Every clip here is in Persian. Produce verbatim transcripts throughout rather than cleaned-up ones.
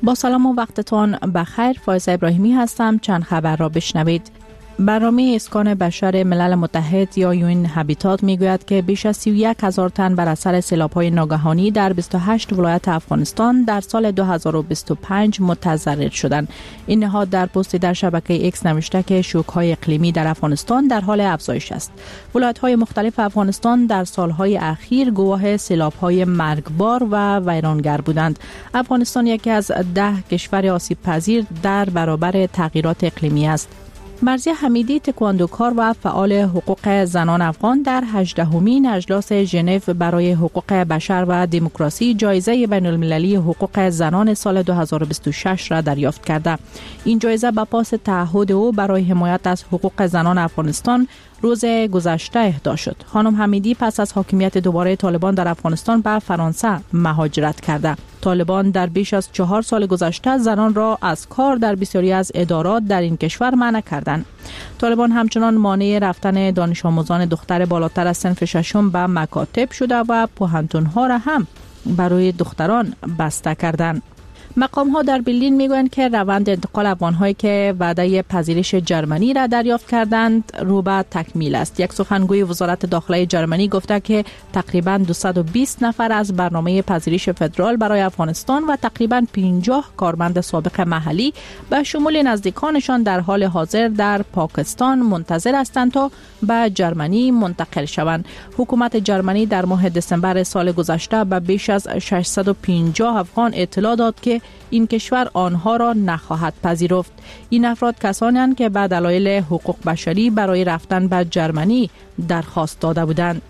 با سلام و وقتتان بخیر. فایزه ابراهیمی هستم. چند خبر را بشنوید. برنامه اسکان بشر ملل متحد یا یون هابیتات میگوید که بیش از سی و یک هزار تن بر اثر سیلاب‌های ناگهانی در بیست و هشت ولایت افغانستان در سال دو هزار و بیست و پنج متضرر شدند. این نهاد در پستی در شبکه ایکس نوشته که شوک‌های اقلیمی در افغانستان در حال افزایش است. ولایت‌های مختلف افغانستان در سال‌های اخیر گواه سیلاب‌های مرگبار و ویرانگر بودند. افغانستان یکی از ده کشور آسیب‌پذیر در برابر تغییرات اقلیمی است. مرضیه حمیدی تکواندوکار و فعال حقوق زنان افغان در هجدهمین اجلاس ژنو برای حقوق بشر و دموکراسی جایزه بین المللی حقوق زنان سال دو هزار و بیست و شش را دریافت کرده. این جایزه به پاس تعهد او برای حمایت از حقوق زنان افغانستان روز گذشته اهدا شد. خانم حمیدی پس از حاکمیت دوباره طالبان در افغانستان به فرانسه مهاجرت کرده. طالبان در بیش از چهار سال گذشته زنان را از کار در بسیاری از ادارات در این کشور منع کردند. طالبان همچنان مانع رفتن دانش آموزان دختر بالاتر از صنف ششم به مکاتب شده و پوهنتون‌ها را هم برای دختران بسته کردند. مقام ها در برلین میگویند که روند انتقال افغان‌هایی که وعده پذیرش جرمنی را دریافت کردند رو به تکمیل است. یک سخنگوی وزارت داخله جرمنی گفته که تقریباً دویست و بیست نفر از برنامه پذیرش فدرال برای افغانستان و تقریباً پنجاه کارمند سابق محلی به شمول نزدیکانشان در حال حاضر در پاکستان منتظر هستند تا به جرمنی منتقل شوند. حکومت جرمنی در ماه دسامبر سال گذشته به بیش از ششصد و پنجاه افغان اطلاع داد که این کشور آنها را نخواهد پذیرفت. این افراد کسانی هستند که به دلایل حقوق بشری برای رفتن به جرمنی درخواست داده بودند.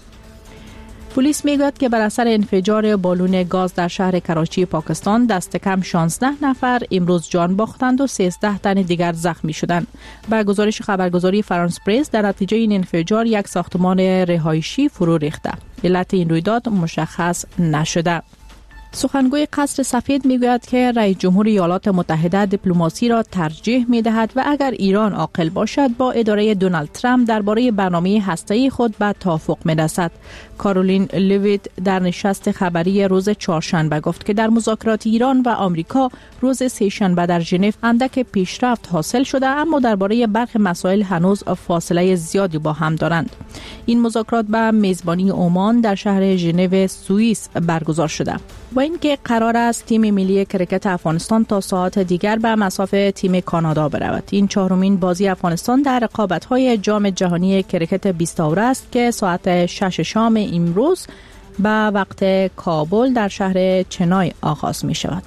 پلیس میگوید که بر اثر انفجار بالون گاز در شهر کراچی پاکستان دست کم شانزده نفر امروز جان باختند و سیزده تن دیگر زخمی شدند. به گزارش خبرگزاری فرانس پرس در نتیجه این انفجار یک ساختمان رهایشی فرو ریخته. علت این رویداد مشخص نشده. سخنگوی قصر سفید میگوید که رئیس جمهور ایالات متحده دیپلماسی را ترجیح میدهد و اگر ایران عاقل باشد با اداره دونالد ترامپ درباره برنامه هسته‌ای خود به توافق میرسد. کارولین لیویت در نشست خبری روز چهارشنبه گفت که در مذاکرات ایران و آمریکا روز سه‌شنبه در ژنو اندک پیشرفت حاصل شده، اما درباره برخی مسائل هنوز فاصله زیادی با هم دارند. این مذاکرات به میزبانی عمان در شهر ژنو سوئیس برگزار شده و اینکه قرار است تیم ملی کرکت افغانستان تا ساعت دیگر به مصاف تیم کانادا برود. این چهارمین بازی افغانستان در رقابت‌های جام جهانی کرکت بیست اوور است که ساعت شش شام امروز به وقت کابل در شهر چنای آغاز می شود.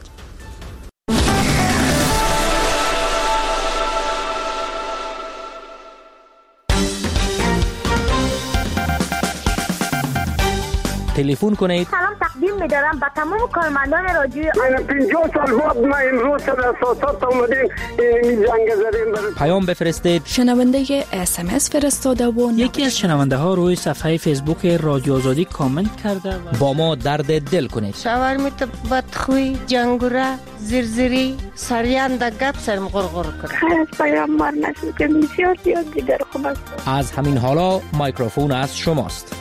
تلفن کنید. سلام تقدیم می‌دارم به تمام کارمندان رادیوی من پنجاه سال بعد ما امروز در اساسات اومدیم این جنگ زدیم. پیام بفرستید. شنونده اس ام اس فرستاده و یکی از شنونده ها روی صفحه فیسبوک رادیو آزادی کامنت کرده و با ما درد دل کنید. شاورمیت بدخوی جنگوره زرزری سریان د گپ سرم غرغر کنه. خیر پیام مار نشد که بسیار زیاد دیگر خوب است. از همین حالا میکروفون از شماست.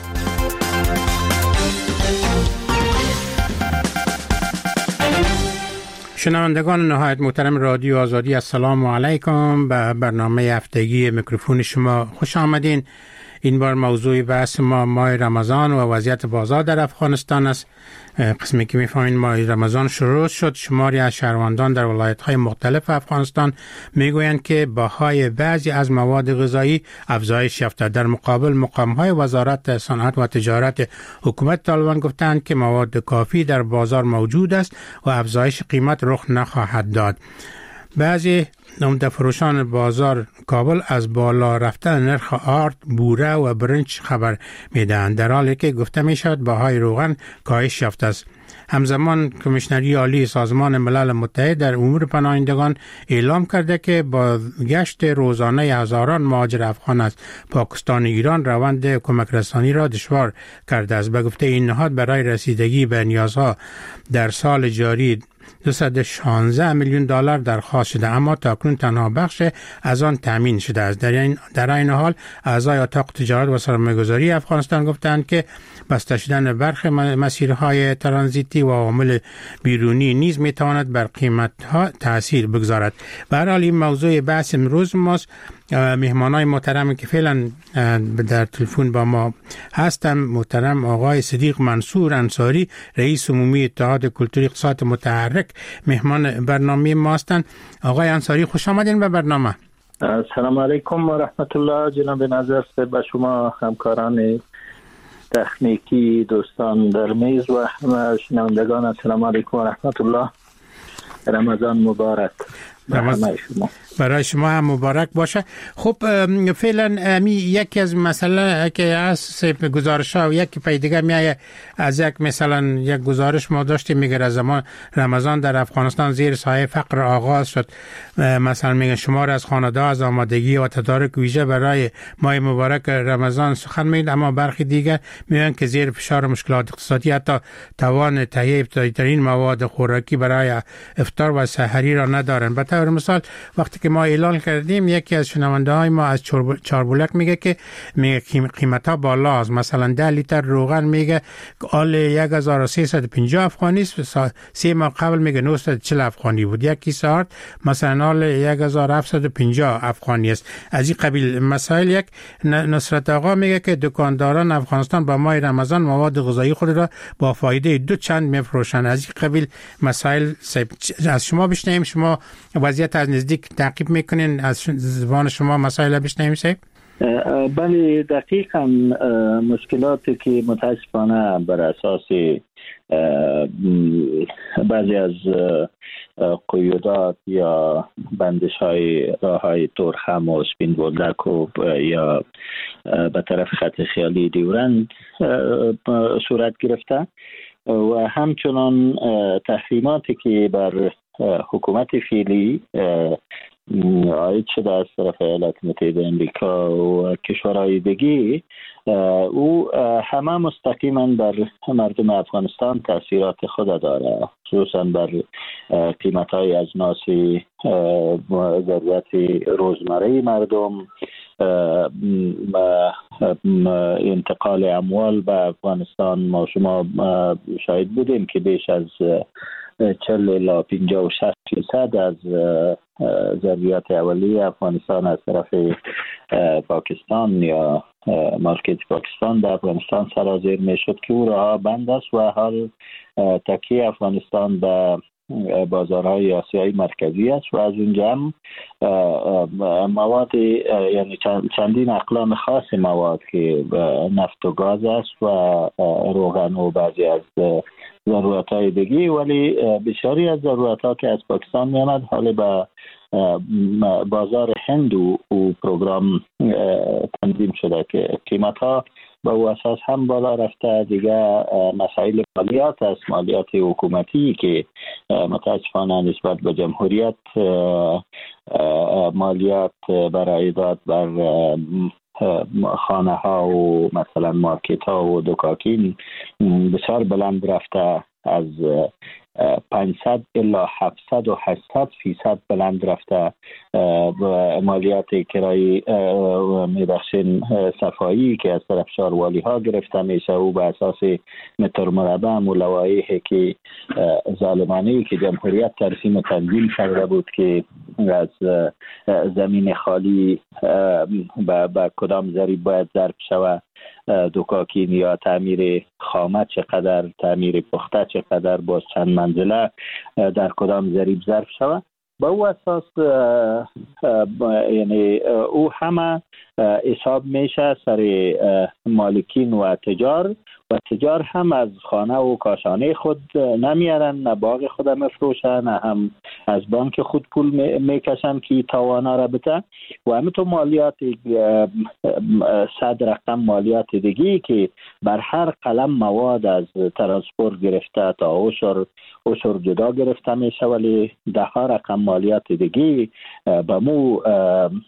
شنوندگان نهایت محترم رادیو آزادی، السلام علیکم. به برنامه هفتگی میکروفون شما خوش آمدین. این بار موضوع بحث ما ماه رمضان و وضعیت بازار در افغانستان است. قسمی که میفهمین ماه رمضان شروع شد، شماری از شهروندان در ولایت‌های مختلف افغانستان میگویند که بهای بعضی از مواد غذایی افزایش یافته. در مقابل مقام‌های وزارت صنعت و تجارت حکومت طالبان گفتند که مواد کافی در بازار موجود است و افزایش قیمت رخ نخواهد داد. بعضی عمده فروشان بازار کابل از بالا رفتن نرخ آرد، بوره و برنج خبر میدهند، در حالی که گفته می شود بهای روغن کاهش یافته است. همزمان کمیشنری عالی سازمان ملل متحد در امور پناهندگان اعلام کرده که با گشت روزانه هزاران مهاجر افغان از پاکستان و ایران روند کمک رسانی را دشوار کرده است. به گفته این نهاد برای رسیدگی به نیازها در سال جاری دویست و شانزده میلیون دلار درخواست شده، اما تاکنون تنها بخش از آن تامین شده است. در این در این حال اعضای اتاق تجارت و سرمایه‌گذاری افغانستان گفتند که بسته شدن برخی مسیرهای ترانزیتی و عوامل بیرونی نیز میتواند بر قیمت‌ها تاثیر بگذارد. به هر حال این موضوع بحث امروز ماست. مهمانای محترم که فعلا در تلفن با ما هستن، محترم آقای صدیق منصور انصاری، رئیس عمومی اتحاد کلتوری اقتصاد متحرک، مهمان برنامه ما هستند. آقای انصاری خوش آمدین به برنامه. السلام علیکم و رحمت الله. جناب نظر به شما، همکاران تکنیکی، دوستان در میز و همه شنوندگان، السلام علیکم و رحمت الله. رمضان مبارک برای شما. برای شما هم مبارک باشه. خب فعلا امی یکی از مسئله که از گزارش ها و یکی پیدگه میایه از یک مثلا یک گزارش ما داشتیم میگه از زمان رمضان در افغانستان زیر سایه فقر آغاز شد. مثلا میگه شمار از خانواده از آمادگی و تدارک ویژه برای ماه مبارک رمضان سخن میگن، اما برخی دیگر میگن که زیر فشار مشکلات اقتصادی حتی توان تهیه ابتدایی مواد خوراکی برای افطار و سحری را ندارن. به طور مثال وقتی که ما اعلان کردیم، یکی از شنونده های ما از چاربولک میگه که میگه قیمت ها بالا است. مثلا ده لیتر روغن میگه آل یک هزار و سیصد و پنجاه افغانی است، سه ماه قبل میگه نهصد و چهل افغانی بود. یک کیسه آرد مثلا آل یک هزار و هفتصد و پنجاه افغانی است. از این قبیل مسائل. یک نصرت آقا میگه که دکانداران افغانستان با ماه رمضان مواد غذایی خود را با فایده دو چند میفروشند. از این قبیل مسائل از شما بشنویم. شما وضعیت از نزدیک تعقیب میکنین، از زبان شما مسائل بشنویم. سه بله دقیقاً مشکلاتی که متاسفانه بر اساس بعضی از قیودات یا بندش های راه های تورخم و سپین بولدک و یا به طرف خط خیالی دیورند صورت گرفته و همچنان تحریماتی که بر حکومت فعلی عاید شده از طرف ایالات متحده امریکا و کشورهای دیگه، او همه مستقیما بر مردم افغانستان تاثیرات خود داره، خصوصا بر قیمت‌های اجناس ضرورت روزمره مردم، انتقال اموال به افغانستان. ما شما شاهد بودیم که بیش از چهل الی پنجاه و شش فیصد از ضروریات اولیه افغانستان از طرف پاکستان یا مارکت پاکستان به افغانستان سرازیر می شد که او راه بند است و حال تکیه افغانستان به بازارهای آسیایی مرکزی است و از اونجا هم مواد یعنی چندین اقلام خاص مواد که نفت و گاز است و روغن و بعضی از ضرورت های دیگه، ولی بسیاری از ضرورت ها که از پاکستان می آمد حال به بازار هند و پروگرام تنظیم شده که قیمت ها به او اساس هم بالا رفته. دیگه مسائل مالیات است، مالیات حکومتی که متاسفانه نسبت به جمهوریت مالیات برای داد بر خانه ها و مثلا مارکت ها و دکاکین بسیار بلند رفته، از پانصد الی هفتصد و هشتصد فیصد بلند رفته. مالیات کرای میبخشین صفایی که از طرف شاروالی ها گرفته میشه و به اساس متر مربع و لوایحی که ظالمانه که جمهوریت ترسیم و تنظیم کرده بود که از زمین خالی به کدام ضریب باید ضرب شود، دکاکین یا تعمیر خامه چقدر، تعمیر پخته چقدر، باز چند منزله در کدام ضریب ضرب شود. با او اساس یعنی او همه حساب میشه سر مالکین و تجار و تجار هم از خانه و کاشانه خود نمیارن، نه باغ خود مفروشن، نه هم از بانک خود پول میکشن که توانا را بده و همینطور مالیات صد رقم مالیات دیگی که بر هر قلم مواد از ترانسپورت گرفته تا اوشر اوشر جدا گرفته میشه، ولی ده ها رقم مالیات دیگی به مو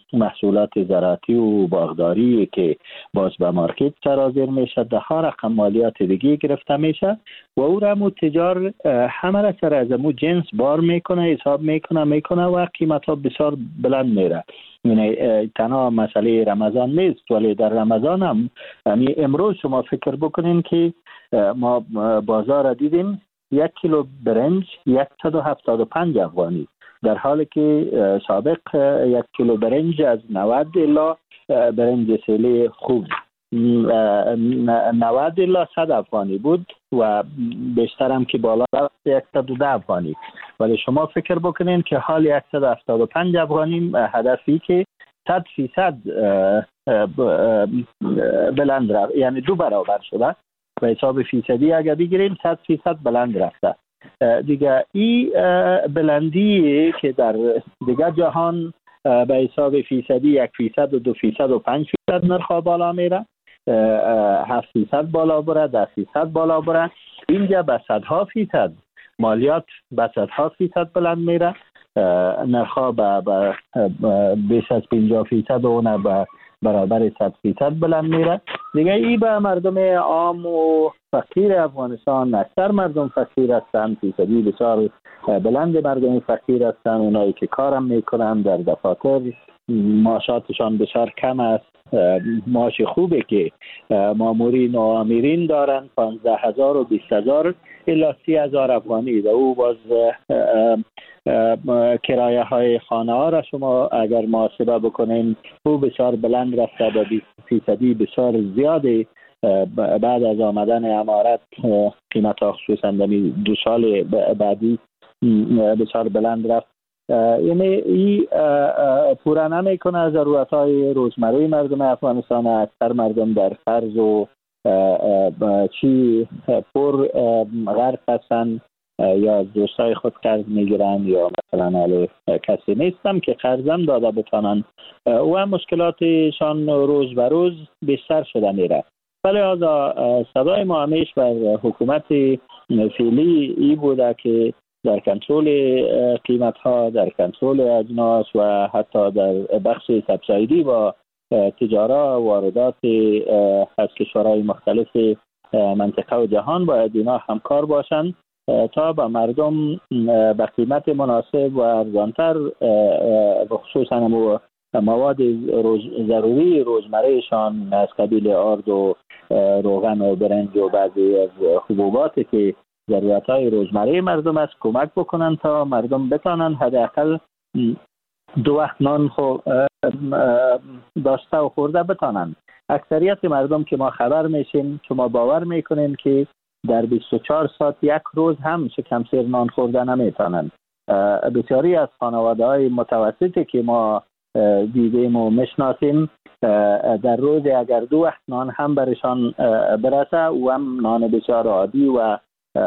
محصولات زراعتی و باغداری که باز به مارکت سرازیر میشه ده ها رقم مالیات مالیات دیگه گرفته میشه و او را مو تجار همه را سر از مو جنس بار میکنه، حساب میکنه میکنه و قیمت ها بسیار بلند میره. یعنی تنها مسئله رمضان نیست، ولی در رمضان هم یعنی امروز شما فکر بکنین که ما بازار را دیدیم یک کیلو برنج صد و هفتاد و پنج افغانی، در حالی که سابق یک کیلو برنج از نود الی برنج سیلی خوب نود الی صد افغانی بود و بیشتر هم که بالا رفت صد و ده افغانی. ولی شما فکر بکنین که حال صد و هفتاد و پنج افغانی هدفی که صد فیصد بلند رفت، یعنی دو برابر شده. به حساب فیصدی اگر بگیریم صد فیصد بلند رفته دیگه. این بلندی که در دیگه جهان به حساب فیصدی یک فیصد و دو فیصد و پنج فیصد نرخ بالا میره، هفت فیصد بالا بره، ده فیصد بالا بره. اینجا به صدها فیصد مالیات به صدها فیصد بلند میره، نرخ به بیش از پنجاه فیصد و اون به برابر صد فیصد بلند میره دیگه. ای به مردم عام و فقیر افغانستان، اکثر مردم فقیر هستند، فیصدی بسیار بلند مردم فقیر هستند، اونایی که کارم میکنن در دفاتر معاشاتشان بسیار کم است. معاش خوبه که مامورین و آمیرین دارن پانزده هزار و بیست هزار الی سی هزار افغانی و او باز کرایه های خانه ها را شما اگر محاسبه بکنین او بسیار بلند رفته به بیست فیصدی بسیار زیاده. بعد از آمدن امارت قیمت ها خصوصا دو سال بعدی بسیار بلند رفت. یعنی این پورا نمیکنه ضرورت های روزمره مردم افغانستان. اکثر مردم در قرض و چی پر غرق هستن، یا دوستای خود قرض میگیرن یا مثلا حالا کسی نیستم که قرضم داده بتانن و مشکلاتشان روز به روز بیشتر شده میره. ولی از صدای ما همیش بر حکومت فعلی ای بوده که در کنترل قیمت ها، در کنترل اجناس و حتی در بخش سبسایدی با تجارت واردات از کشورهای مختلف منطقه و جهان باید اینا همکار باشند تا به مردم به قیمت مناسب و ارزانتر خصوصا مواد روز ضروری روزمرهشان از قبیل آرد و روغن و برنج و بعضی از حبوباتی که ضرورت‌های روزمره مردم است کمک بکنن تا مردم بتانن حداقل دو وقت نان خو داشته و خورده بتانن. اکثریت مردم که ما خبر میشیم شما باور میکنین که در بیست و چهار ساعت یک روز هم شکم سیر نان خورده نمیتونن. بسیاری از خانواده های متوسطی که ما دیدیم و مشناسیم در روز اگر دو وقت نان هم برشان برسه و هم نان بسیار عادی و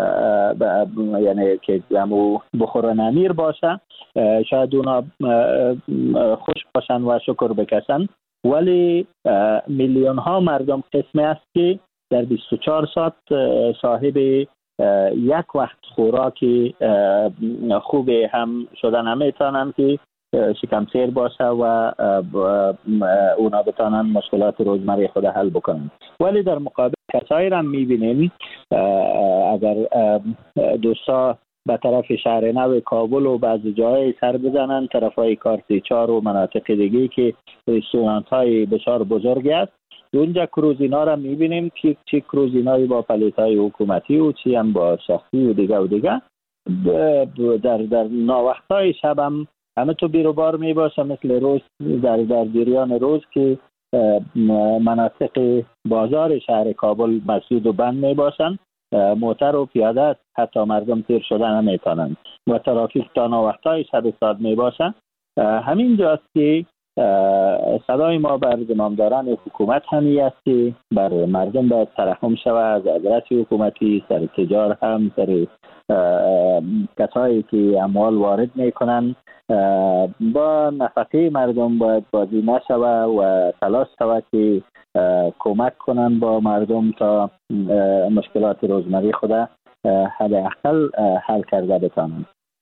یعنی که همو بخور نمیر باشه شاید اونا خوش باشن و شکر بکشن. ولی میلیون ها مردم قسمی است که در بیست و چهار ساعت صاحب یک وقت خوراکی خوب هم شدن نمیتونن که شکم سیر باشه و اونا بتانن مشکلات روزمره خود حل بکنن. ولی در مقابل کسایی را میبینیم اگر دوستا به طرف شهر نو کابل و بعضی جای سر بزنن، طرف های کارتی چار و مناطق دیگه که رستورانت های بسیار بزرگی است، اونجا کروزینا را میبینیم که چه کروزینایی با پلیت های حکومتی و چی هم با شخصی و دیگه و دیگه در در ناوقت های شب هم همه تو بیروبار می باشه مثل روز در در جریان روز که مناطق بازار شهر کابل مسدود و بند می باشن، موتر و پیاده حتی مردم تیر شدن نمیتونن و ترافیک تا ناوقت های شب ساعت می باشن. همین جاست که صدای ما بر زمامداران حکومت همی است که بر مردم باید ترحم شود، از ادرس حکومتی سر تجار هم سر کسایی که اموال وارد میکنن با نفقه مردم باید بازی نشود و تلاش شود که کمک کنن با مردم تا مشکلات روزمره خود حداقل حل کرده بتانند.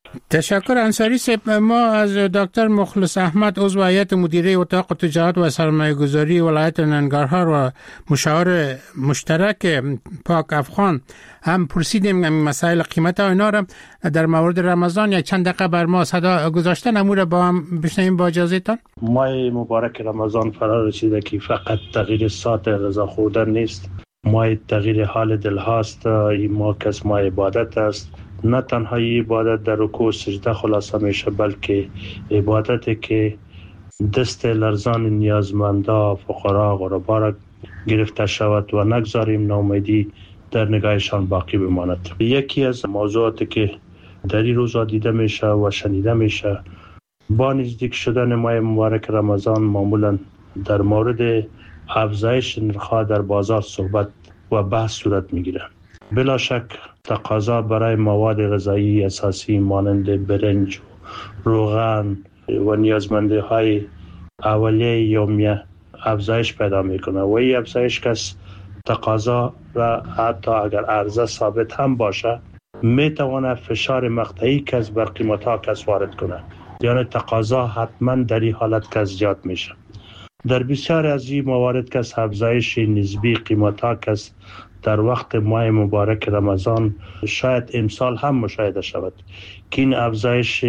تشکر انصاری صاحب. ما از دکتر مخلص احمد عضو هیئت مدیره اتاق تجارت و سرمایه گذاری ولایت ننگرهار و مشاور مشترک پاک افغان هم پرسیدیم این مسائل قیمت ها اینا را در مورد رمضان یک چند دقیقه بر ما صدا گذاشتن، امور با هم بشنویم با اجازهتان. ماه مبارک رمضان فرا رسیده که فقط تغییر ساعت غذا خوردن نیست، ماه تغییر حال دل هاست. این ماه کس ماه عبادت است، نه تنها عبادت در رکوع و سجده خلاصه میشه، بلکه عبادتی که دست لرزان نیازمندا فقرا غربا را گرفته شود و نگذاریم ناامیدی در نگاهشان باقی بماند. یکی از موضوعاتی که در این روزها دیده میشه و شنیده میشه با نزدیک شدن ماه مبارک رمضان معمولا در مورد افزایش نرخ‌ها در بازار صحبت و بحث صورت میگیره. بلا شک تقاضا برای مواد غذایی اساسی مانند برنج، روغن و نیازمندی های اولیه یومیه افزایش پیدا میکنه و این افزایش کس تقاضا را حتی اگر عرضه ثابت هم باشه میتونه فشار مقطعی کس بر قیمت ها کس وارد کنه، یعنی تقاضا حتما در این حالت کس زیاد میشه. در بسیار از این موارد کس افزایش نسبی قیمت ها کس در وقت ماه مبارک رمضان شاید امسال هم مشاهده شود که این افزایش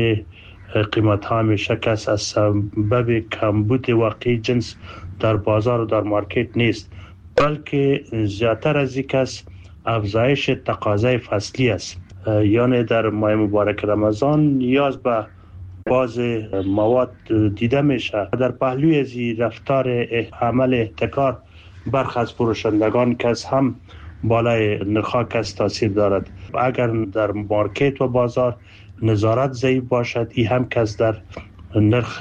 قیمت ها میشه کس از سبب کمبود واقعی جنس در بازار و در مارکت نیست، بلکه زیادتر از این کس افزایش تقاضای فصلی است. یعنی در ماه مبارک رمضان نیاز به باز مواد دیده میشه. در پهلوی از رفتار عمل احتکار برخی از فروشندگان کس هم بالای نرخ کس تاثیر دارد. اگر در مارکت و بازار نظارت ضعیف باشد این هم کس در نرخ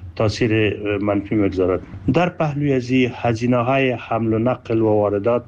تاثیر منفی میگذارد. در پهلوی از هزینه های حمل و نقل و واردات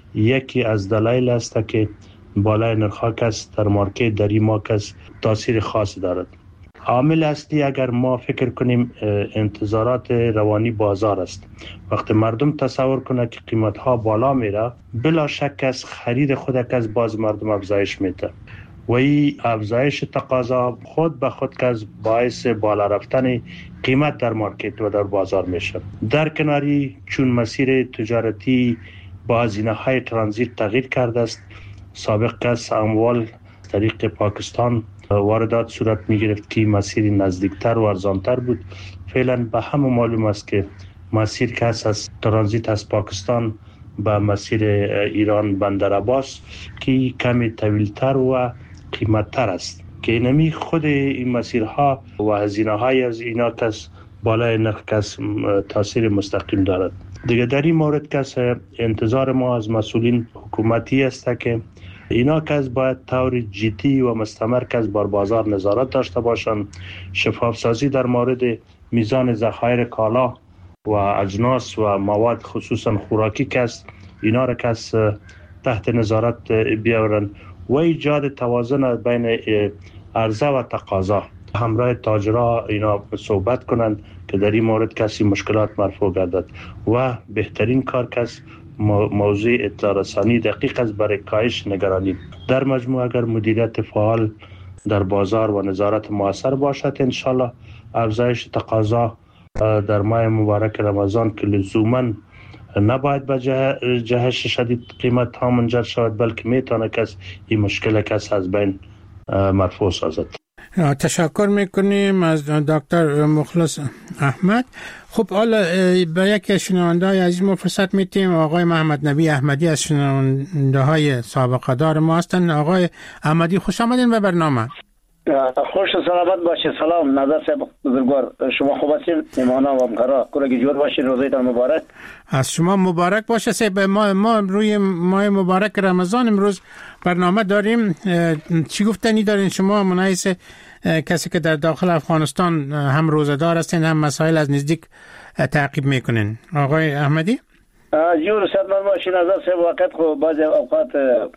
یکی از دلایل است که بالای نرخ کس در مارکت در این ماه کس تاثیر خاص دارد. عامل اصلی اگر ما فکر کنیم انتظارات روانی بازار است. وقتی مردم تصور کنه که قیمت ها بالا میره بلا شک از خرید خود از باز مردم افزایش میده و این افزایش تقاضا خود به خود که از باعث بالا رفتن قیمت در مارکت و در بازار میشه. در کناری چون مسیر تجارتی با هزینه های ترانزیت تغییر کرده است، سابق کس اموال طریق پاکستان واردات صورت می گرفت که مسیر نزدیکتر و ارزانتر بود. فعلا به همه معلوم است که مسیر که از ترانزیت از پاکستان به مسیر ایران بندر عباس که کمی طویلتر و قیمتتر است که اینمی خود این مسیرها و هزینه های از اینا کس بالای نرخ کس تاثیر مستقیم دارد. دیگه در این مورد کس انتظار ما از مسئولین حکومتی است که اینا کس باید طور جدی و مستمر کس بر بازار نظارت داشته باشند. شفاف سازی در مورد میزان ذخایر کالا و اجناس و مواد خصوصا خوراکی کس اینا را کس تحت نظارت بیاورند و ایجاد توازن بین عرضه و تقاضا. همراه تاجرها اینا صحبت کنند که در این مورد کسی مشکلات مرفوع گردد و بهترین کار کس موضوع اطلاع رسانی دقیق از برای کاهش نگرانی. در مجموع اگر مدیریت فعال در بازار و نظارت موثر باشد انشالله افزایش تقاضا در ماه مبارک رمضان که لزوما نباید به جهش شدید قیمت ها منجر شود بلکه میتونه کس این مشکل کس از بین مرفوع سازد. تشکر میکنیم از دکتر مخلص احمد. خب حالا به یک شنونده های عزیز ما فرصت میتیم. آقای محمد نبی احمدی از شنونده های سابقه دار ما هستند. آقای احمدی خوش آمدین به برنامه. خوش و سلامت باشید. سلام نظر صاحب بزرگوار، شما خوب هستید؟ مهمانا و همکارا کلگی جور باشید. روزتان مبارک. از شما مبارک باشه صاحب. ما ما روی ماه مبارک رمضان امروز برنامه داریم. چی گفتنی دارین شما منحیث کسی که در داخل افغانستان هم روزدار هستین هم مسائل از نزدیک تعقیب میکنین؟ آقای احمدی جور صدمت باشید. نظر صاحب وقت خب بعضی اوقات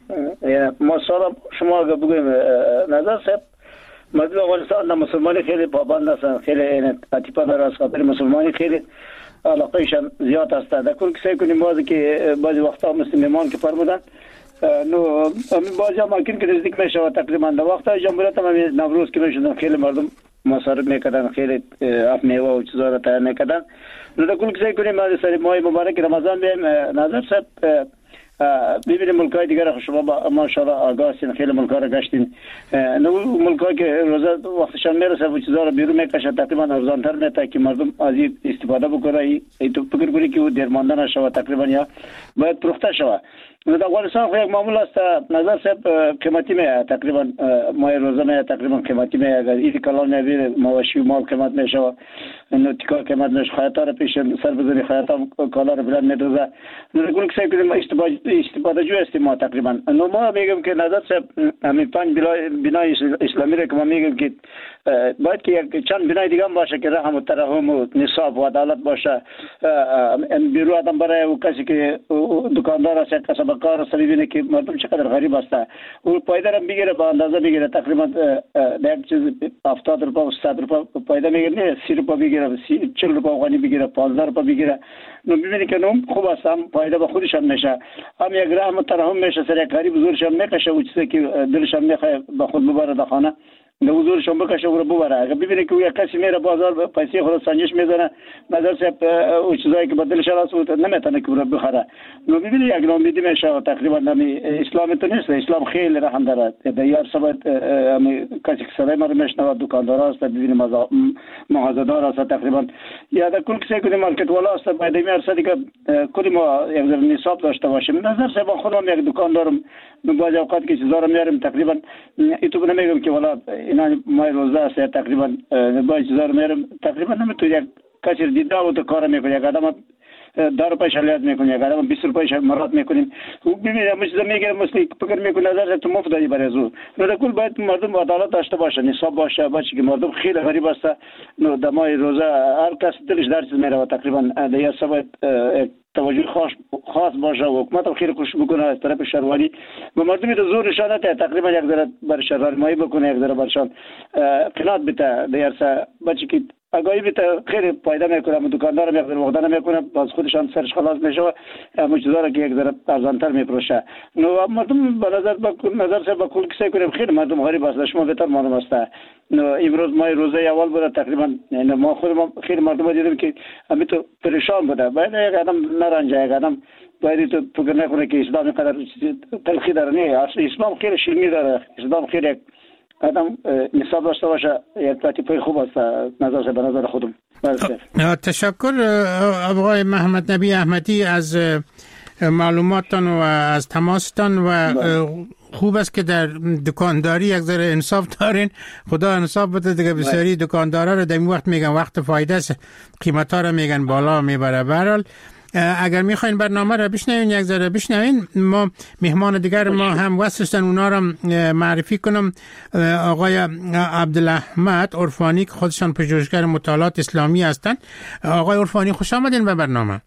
ما سال شما بگویم نظر صاحب مردم افغانستان مسلمانی خیلی پابند هستند، خیلی اتیپا داره از خاطر مسلمانی خیلی علاقهشان زیاد هست. در کل کسی کنیم بازی که بعضی وقتا مثل میمان که فرمودن نو بازی ممکن که نزدیک میشه تقریبا در وقت جمهوریت هم نوروز که میشدن خیلی مردم مصارف میکردن، خیلی اف میوه و چیزا رو تیار میکردن. نو در کل کسی کنیم سری ماه مبارک رمضان بیم نظر صاحب ببینیم ملکای دیگر شما با ماشاءالله آگاه هستین، خیلی ملکا رو گشتین. نو ملکایی که روزه وقتشان میرسه و چیزا رو بیرون میکشه تقریبا ارزانتر میته که مردم از این استفاده بکنه. ای تو فکر کنی که او درمانده نشوه تقریبا یا باید پروخته شوه. در افغانستان خو یک معمول است نظر صاحب قیمتی میه تقریبا ماه روزه میه تقریبا قیمتی میه. اگر این کلان میبینه مواشی و مال قیمت میشه، نو تیکا قیمت میشه، خیاطا رو پیش سر بزنی خیاطا کالا رو بلند میدوزه. نو گل کسی کنیم استفاده جو هستیم ما تقریبا. نو ما میگم که نظر صاحب همین پنج بنای اسلامی رو که ما میگم که باید که یک چند بنای دیگه هم باشه که رحم و ترحم و نصاب و عدالت باشه. بیرو آدم برای او کسی که دکاندار است، کسب کار است، ببینه که مردم چقدر غریب است، او پایده رو بگیره با اندازه بگیره تقریبا یک چیز هفتاد روپیه و صد روپیه پایده میگیره، نه سی روپیه بگیره، چهل روپیه افغانی بگیره، پانزده روپیه بگیره. نو ببینی که نوم خوب است، هم پایده به خودش هم میشه، هم یک رحم و ترحم میشه، سر یک غریب زورش هم میکشه و چیزی که دلش هم میخواد به خود ببره در خانه نو حضورش هم بکشه و رو ببره. اگر ببینه که یک کسی میره بازار پیسه خود سنجش میزنه نظر صاحب او چیزایی که بدلش راست بود نمیتونه که رو بخره. نو ببینه یک نامیدی میشه تقریبا. نمی اسلام تو نیست، اسلام خیلی رحم داره. دیار سبت کسی که سلام رو میشنوه دکاندار است، ببینه مغازه‌دار است تقریبا، یا در کل کسی که مارکت والا است باید میارسه که کلی ما یک نصاب داشته باشیم. نظر صاحب خودم یک دکاندارم بعض اوقات که چیزا رو میارم تقریبا ایتو نمیگم که والا اینا مای روزه است تقریبا با چیزا رو میارم تقریبا نمیتونه یک کسی دیده و تو کار میکنه. یک آدم دار روپیه شلیات میکنه، یک آدم بیست روپیه مراد میکنیم. او ببینه همه چیزا میگیره مثل فکر میکنه نظر تو مفت دادی برای زو. نو در کل باید مردم عدالت داشته باشه، نصاب باشه، باشه که مردم خیلی غریب است. نو در ماه روزه هر کس دلش در چیز میره و تقریبا دیگه سبب توجه خاص خاص باشه و حکومت خیلی کوشش بکنه از طرف شهروانی و مردمی رو زور نشانه ته تقریبا یک ذره بر شهروانی بکنه، یک ذره برشان قناعت بده دیارسا بچی که آگاهی بده خیلی فایده میکنه. دکاندار هم یک ذره وقت نمیکنه، باز خودشان سرش خلاص میشه و مجدار که یک ذره ارزانتر میفروشه. نو مردم به نظر با نظر سه با کل کسی کنیم خیلی مردم غریب است، شما بهتر معلوم است. نو امروز ما روزه اول بود تقریبا ما خود ما خیلی مردم دیدیم که همین تو پریشان بوده. باید یک آدم نرنجه، یک آدم باید تو فکر نکنه که اسلام قدر تلخی داره. نه، اسلام خیلی شیرینی داره، اسلام خیلی آدم نصاب داشته باشه، یک لطیفه خوب است نظر به نظر خودم. تشکر آقای محمد نبی احمدی از معلوماتتان و از تماستان و خوب است که در دکانداری یک ذره انصاف دارین. خدا انصاف بده دیگه. بسیاری دکاندارا رو در این وقت میگن وقت فایده است، قیمتا رو میگن بالا میبره. به هر حال اگر میخواین برنامه رو بشنوین یک ذره بشنوین. ما مهمان دیگر ما هم واسطن اونا رو معرفی کنم. آقای عبدالاحمد عرفانی که خودشان پژوهشگر مطالعات اسلامی هستند. آقای عرفانی خوش آمدین به برنامه.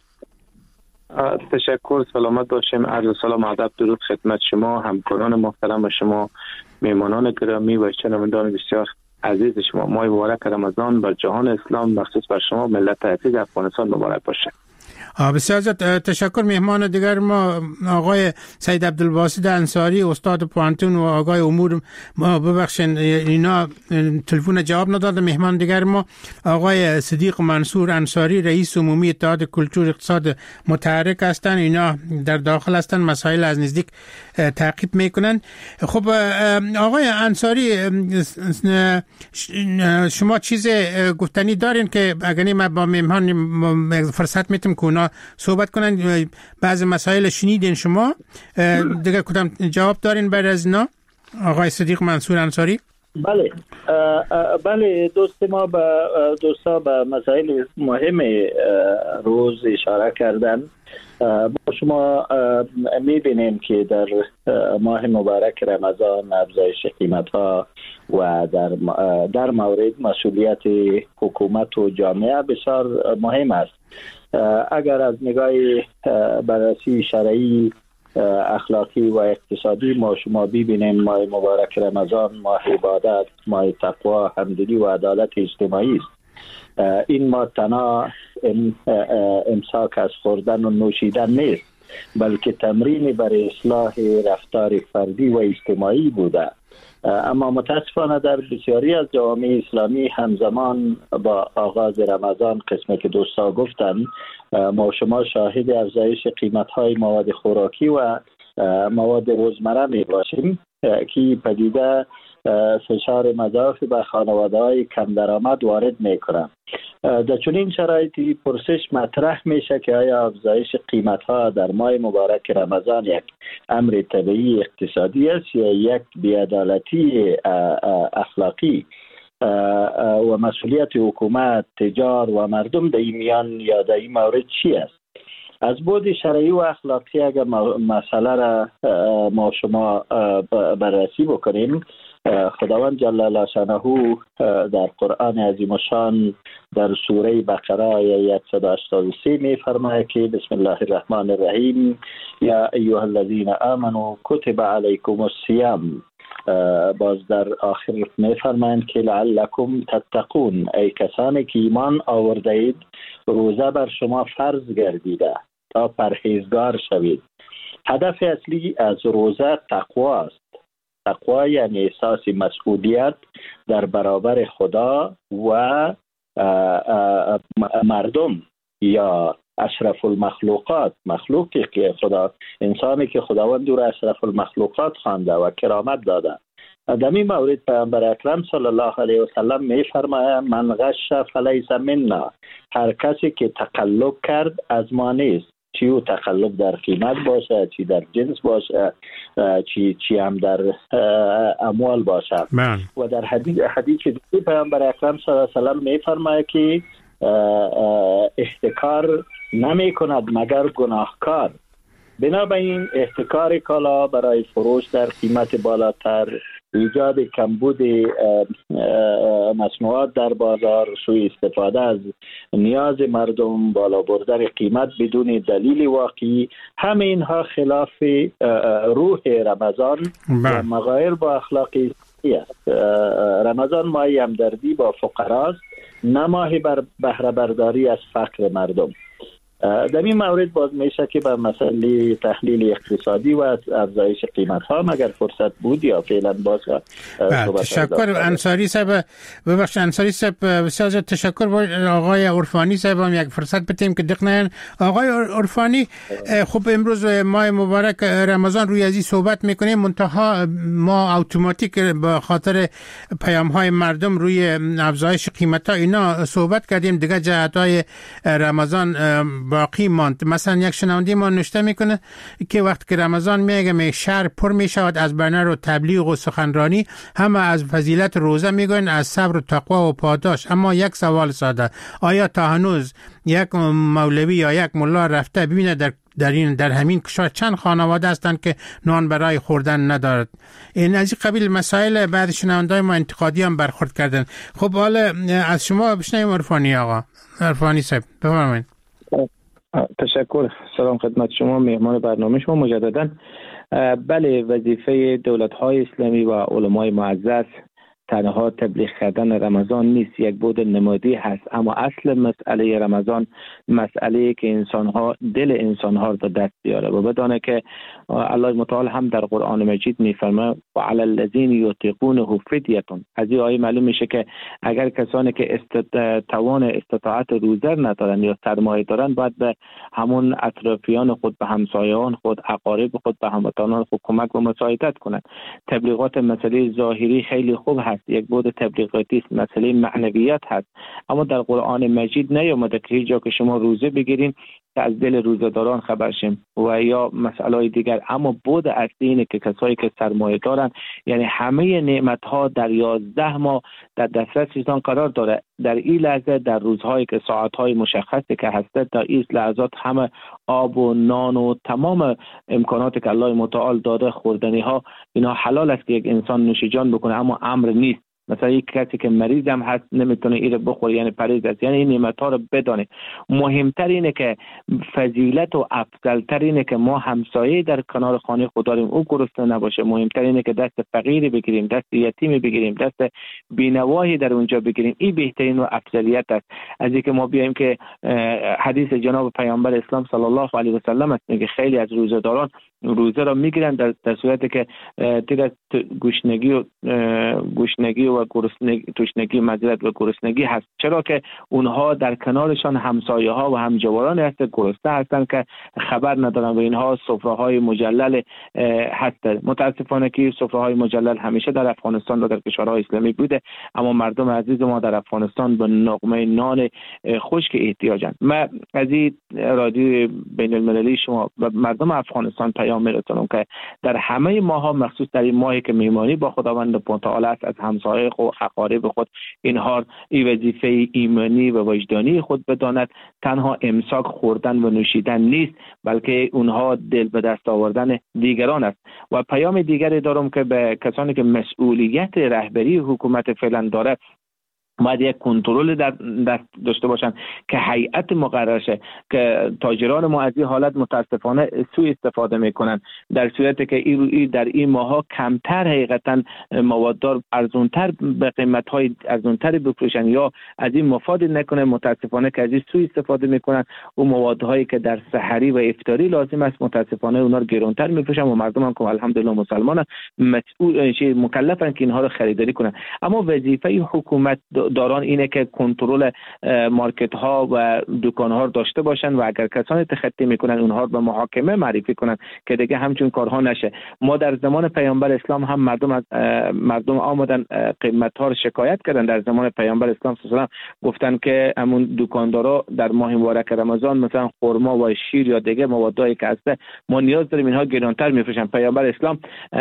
تشکر، سلامت باشیم. عرض سلام ادب درود خدمت شما، همکاران محترم و شما مهمانان گرامی و شنوندگان بسیار عزیز شما. ماه مبارک رمضان بر جهان اسلام مخصوص بر شما ملت عزیز افغانستان مبارک باشه. بسیار تشکر. مهمان دیگر ما آقای سید عبدالباسط انصاری استاد پوانتون و آقای امور ما ببخشن اینا تلفن جواب ندادن. مهمان دیگر ما آقای صدیق منصور انصاری رئیس عمومی اتحاد کلتور اقتصاد متحرک هستند. اینا در داخل هستند، مسائل از نزدیک تعقیب میکنن. خب آقای انصاری شما چیز گفتنی دارین که اگر ما با مهمان فرصت میتیم که اونا صحبت کنن؟ بعض مسائل شنیدین شما دیگه کدام جواب دارین بعد از اینا آقای صدیق منصور انصاری؟ بله بله دوست ما به دوستا به مسائل مهم روز اشاره کردن. با شما میبینیم که در ماه مبارک رمضان افزایش قیمت‌ها و در در مورد مسئولیت حکومت و جامعه بسیار مهم است. اگر از نگاه بررسی شرعی، اخلاقی و اقتصادی ما شما ببینیم ماه مبارک رمضان ماه عبادت، ماه تقوا، همدلی و عدالت اجتماعی است. این ماه تنها امساک از خوردن و نوشیدن نیست، بلکه تمرین برای اصلاح رفتار فردی و اجتماعی بوده. اما متاسفانه در بسیاری از جوامع اسلامی همزمان با آغاز رمضان، قسمی که دوستا گفتن، ما و شما شاهد افزایش قیمت‌های مواد خوراکی و مواد روزمره می باشیم که پدیده فشار مضاعف به خانواده‌های کم درآمد وارد می‌کنند. در چنین شرایطی پرسش مطرح میشه که آیا افزایش قیمت‌ها در ماه مبارک رمضان یک امر طبیعی اقتصادی است یا یک بی‌عدالتی اخلاقی و مسئولیت حکومت، تجار و مردم در این میان یا در این مورد چی است؟ از بعد شرعی و اخلاقی اگر مسئله را ما شما بررسی بکنیم، خداوند جل شانه در قرآن عظیم الشان در سوره بقره آیه صد و هشتاد و سه می فرماید که بسم الله الرحمن الرحیم یا ایها الذین آمنوا کتب علیکم الصیام. باز در آخر می فرمایند که لعلکم تتقون، ای کسانی که ایمان آورده اید روزه بر شما فرض گردیده تا پرهیزگار شوید. هدف اصلی از روزه تقوا است. تقوا یعنی احساس مسئولیت در برابر خدا و مردم یا اشرف المخلوقات، مخلوقی که خدا، انسانی که خداوند او را اشرف المخلوقات خوانده و کرامت داده. در این مورد پیامبر اکرم صلی الله علیه و سلم می فرماید من غش فلیس منا، هر کسی که تقلب کرد از ما نیست. چی او تقلب در قیمت باشه، چی در جنس باشه، چی چی هم در اموال باشه. من. و در حدیث حدیث دیگه پیامبر اکرم صلی الله علیه و سلم می فرماید که احتکار نمی کند مگر گناهکار. بنابراین احتکار کالا برای فروش در قیمت بالاتر، ایجاد کمبود مصنوعات در بازار، سوء استفاده از نیاز مردم، بالا بردن قیمت بدون دلیل واقعی، همه اینها خلاف روح رمضان و مغایر با اخلاقی است. رمضان ماه همدردی با فقراست، نه ماه بر بهره برداری از فقر مردم. در این مورد باز میشه که به مسئله تحلیل اقتصادی و افزایش قیمت ها مگر فرصت بود یا فعلا باز تشکر انصاری صاحب. ببخشید انصاری صاحب، بسیار تشکر. با آقای عرفانی صاحب هم یک فرصت بدیم که دقیقاً آقای عرفانی، خب امروز ماه مبارک رمضان روی ازی صحبت میکنیم، منتها ما اتوماتیک به خاطر پیام های مردم روی افزایش قیمت ها اینا صحبت کردیم، دیگه جهت های رمضان باقی ماند. مثلا یک شنونده ما نوشته میکنه که وقتی که رمضان میگه می شهر پر میشود از بنر و تبلیغ و سخنرانی، همه از فضیلت روزه میگن، از صبر و تقوا و پاداش. اما یک سوال ساده، آیا تا هنوز یک مولوی یا یک ملا رفته ببینه در در این در همین کشور چند خانواده هستند که نان برای خوردن ندارد؟ این از این قبیل مسائل بعد شنونده‌های ما انتقادی هم برخورد کردن. خب حالا از شما بشنویم عرفانی آقا. عرفانی صاحب بفرمایید. تشکر. سلام خدمت شما، مهمان برنامه شما مجددا. بله، وظیفه دولت‌های اسلامی و علمای معزز تنها تبلیغ کردن رمضان نیست، یک بود نمادی هست، اما اصل مسئله رمضان مسئله که انسان‌ها دل انسان‌ها رو به دست بیاره و بدانه که الله متعال هم در قرآن مجید می‌فرماید و علی الذین یطیقونه فدیه. از این آیه معلوم میشه که اگر کسانی که است... توان استطاعت روزه ندارن یا سرمایه دارن، باید به همون اطرافیان خود، به همسایه‌ان خود، اقارب خود، به هموطنان خود کمک و مساعدت کنند. تبلیغات مسئله ظاهری خیلی خوب هست، یک بود تبلیغاتی است، مسئله معنویت هست، اما در قرآن مجید نیامده که هیچ جا که شما روزه بگیرین که از دل روزه‌داران خبر شیم و یا مسائل دیگر. اما بود اصلی اینه که کسایی که سرمایه دارن، یعنی همه نعمت ها در یازده ماه در دسترسشان قرار داره. در این لحظه، در روزهایی که ساعت‌های مشخصی که هست، در این لحظات همه آب و نان و تمام امکاناتی که الله متعال داده، خوردنی ها، اینا حلال است که یک انسان نوش جان بکنه، اما امر نیست. مثلا یک کسی که مریض هم هست نمیتونه اینو بخوره، یعنی پرهیز است. یعنی این نعمت ها رو بدانید. مهمتر اینه که فضیلت و افضلتر اینه که ما همسایه در کنار خانه خود داریم، او گرسنه نباشه. مهمتر اینه که دست فقیری بگیریم، دست یتیمی بگیریم، دست بینوایی در اونجا بگیریم. این بهترین و افضلیت است از اینکه ما بیایم که حدیث جناب پیامبر اسلام صلی الله علیه و سلم است که خیلی از روزه‌داران روزه را میگیرن در, در صورتی که تیر از گوشنگی و گوشنگی و گرسنگی، تشنگی معذرت و گرسنگی هست. چرا که اونها در کنارشان همسایه ها و همجواران هست گرسنه هستند که خبر ندارن و اینها سفره های مجلل هست. متاسفانه که سفره های مجلل همیشه در افغانستان و در کشورهای اسلامی بوده، اما مردم عزیز ما در افغانستان به نغمه نان خشک احتیاجند. ما از این رادیو بین المللی شما و مردم افغانستان پیام میرسونم که در همه ماها، مخصوص در این ماهی که میمانی با خداوند متعال است، از همسایه خود، اقارب خود اینها این وظیفه ایمانی و وجدانی خود بداند. تنها امساک خوردن و نوشیدن نیست، بلکه اونها دل به دست آوردن دیگران است. و پیام دیگری دارم که به کسانی که مسئولیت رهبری حکومت فعلا داره باید یک کنترل در دست داشته باشند که هیئت مقرر شه که تاجران ما از این حالت متاسفانه سوء استفاده میکنن، در صورتی که این در این ماها کمتر حقیقتا مواددار ارزونتر به قیمت‌های ارزونتر بفروشن یا از این مفاد نکنه. متاسفانه که از این سوء استفاده میکنن و موادهایی که در سحری و افطاری لازم است متاسفانه اونا رو گرانتر میفروشن و مردم هم که الحمدلله مسلمانان مسئول مکلفن که اینها رو خریداری کنن. اما وظیفه حکومت داران اینه که کنترل مارکت ها و دکان ها داشته باشن و اگر کسانی تخطی میکنن اونها رو به محاکمه معرفی کنن که دیگه همچون کارها نشه. ما در زمان پیامبر اسلام هم مردم از مردم آمدن قیمت ها رو شکایت کردن. در زمان پیامبر اسلام صلی الله علیه و گفتن که همون دکاندارا در ماه مبارک رمضان مثلا خرما و شیر یا دیگه موادایی که هست ما نیاز داریم اینها گرانتر میفروشن. پیامبر اسلام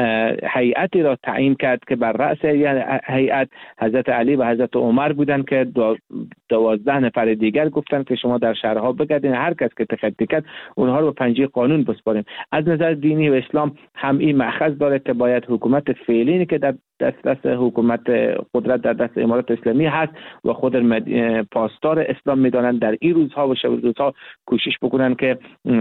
هیئتی را تعیین کرد که بر رأس هیئت حضرت علی و حضرت عمر بودن که دوازده نفر دیگر گفتن که شما در شهرها بگردین، هر کس که تخطی کرد اونها رو به پنجه قانون بسپاریم. از نظر دینی و اسلام هم این مأخذ داره که باید حکومت فعلی که در دست دست حکومت قدرت در دست امارات اسلامی هست و خود پاسدار اسلام میدانن در این روزها و شب روزها کوشش بکنن که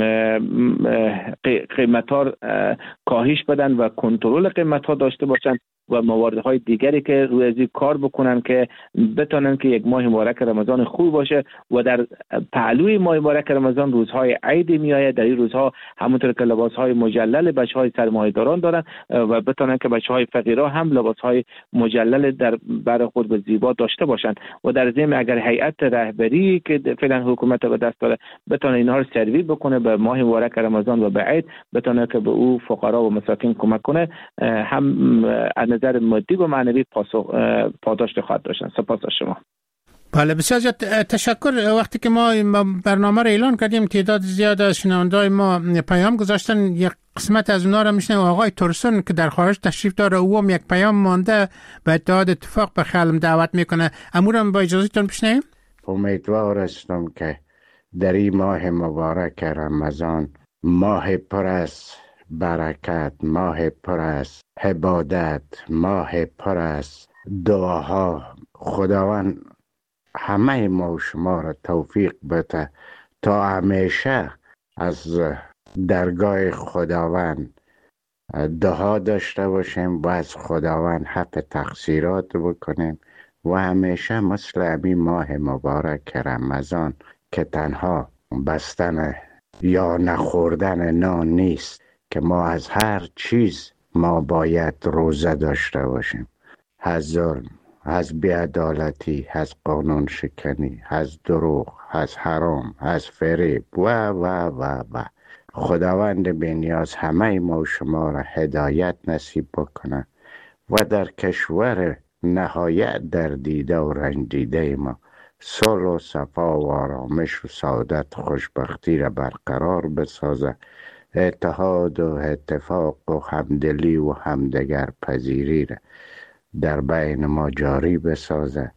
قیمت ها کاهش بدن و کنترل قیمت ها داشته باشن و مواردهای دیگری که روی از کار بکنن که بتونن که یک ماه مبارک رمضان خوب باشه. و در پهلوی ماه مبارک رمضان روزهای عید میآید، در این روزها همونطور که لباسهای مجلل بچهای سرمایه‌داران دارن و بتونن که بچهای فقیرها هم لباسهای مجلل در بر خود به زیبا داشته باشن. و در ضمن اگر هیئت رهبری که فعلا حکومت به دست داره بتونه اینها رو سروی بکنه به ماه مبارک رمضان و به عید، بتونه که به او فقرا و مساکین کمک کنه، هم از نظر مادی و معنوی پاسخ پاداش خواهد داشتن. سپاس از شما. بله بسیار زیاد تشکر. وقتی که ما برنامه رو اعلان کردیم تعداد زیاد از شنونده‌های ما پیام گذاشتن. یک قسمت از اونها رو میشنیم. آقای تورسون که در خارج تشریف داره او هم یک پیام مانده به اتحاد اتفاق به خلم دعوت میکنه. امورم با اجازهتون بشنیم. امیدوار هستم که در این ماه مبارک رمضان، ماه پر از برکت، ماه پر از عبادت، ماه پر از دعاها، خداوند همه ما و شما را توفیق بده تا همیشه از درگاه خداوند دعا داشته باشیم و از خداوند حق تقصیرات بکنیم و همیشه مثل همین ماه مبارک رمضان که تنها بستن یا نخوردن نان نیست، که ما از هر چیز ما باید روزه داشته باشیم. از ظلم، از بیعدالتی، از قانون شکنی، از دروغ، از حرام، از فریب و و و و خداوند بی‌نیاز همه ما و شما را هدایت نصیب بکنه و در کشور نهایت در دیده و رنجیده ما صلح و صفا و آرامش و سعادت خوشبختی را برقرار بسازه، اتحاد و اتفاق و همدلی و همدیگر پذیری را در بین ما جاری بسازه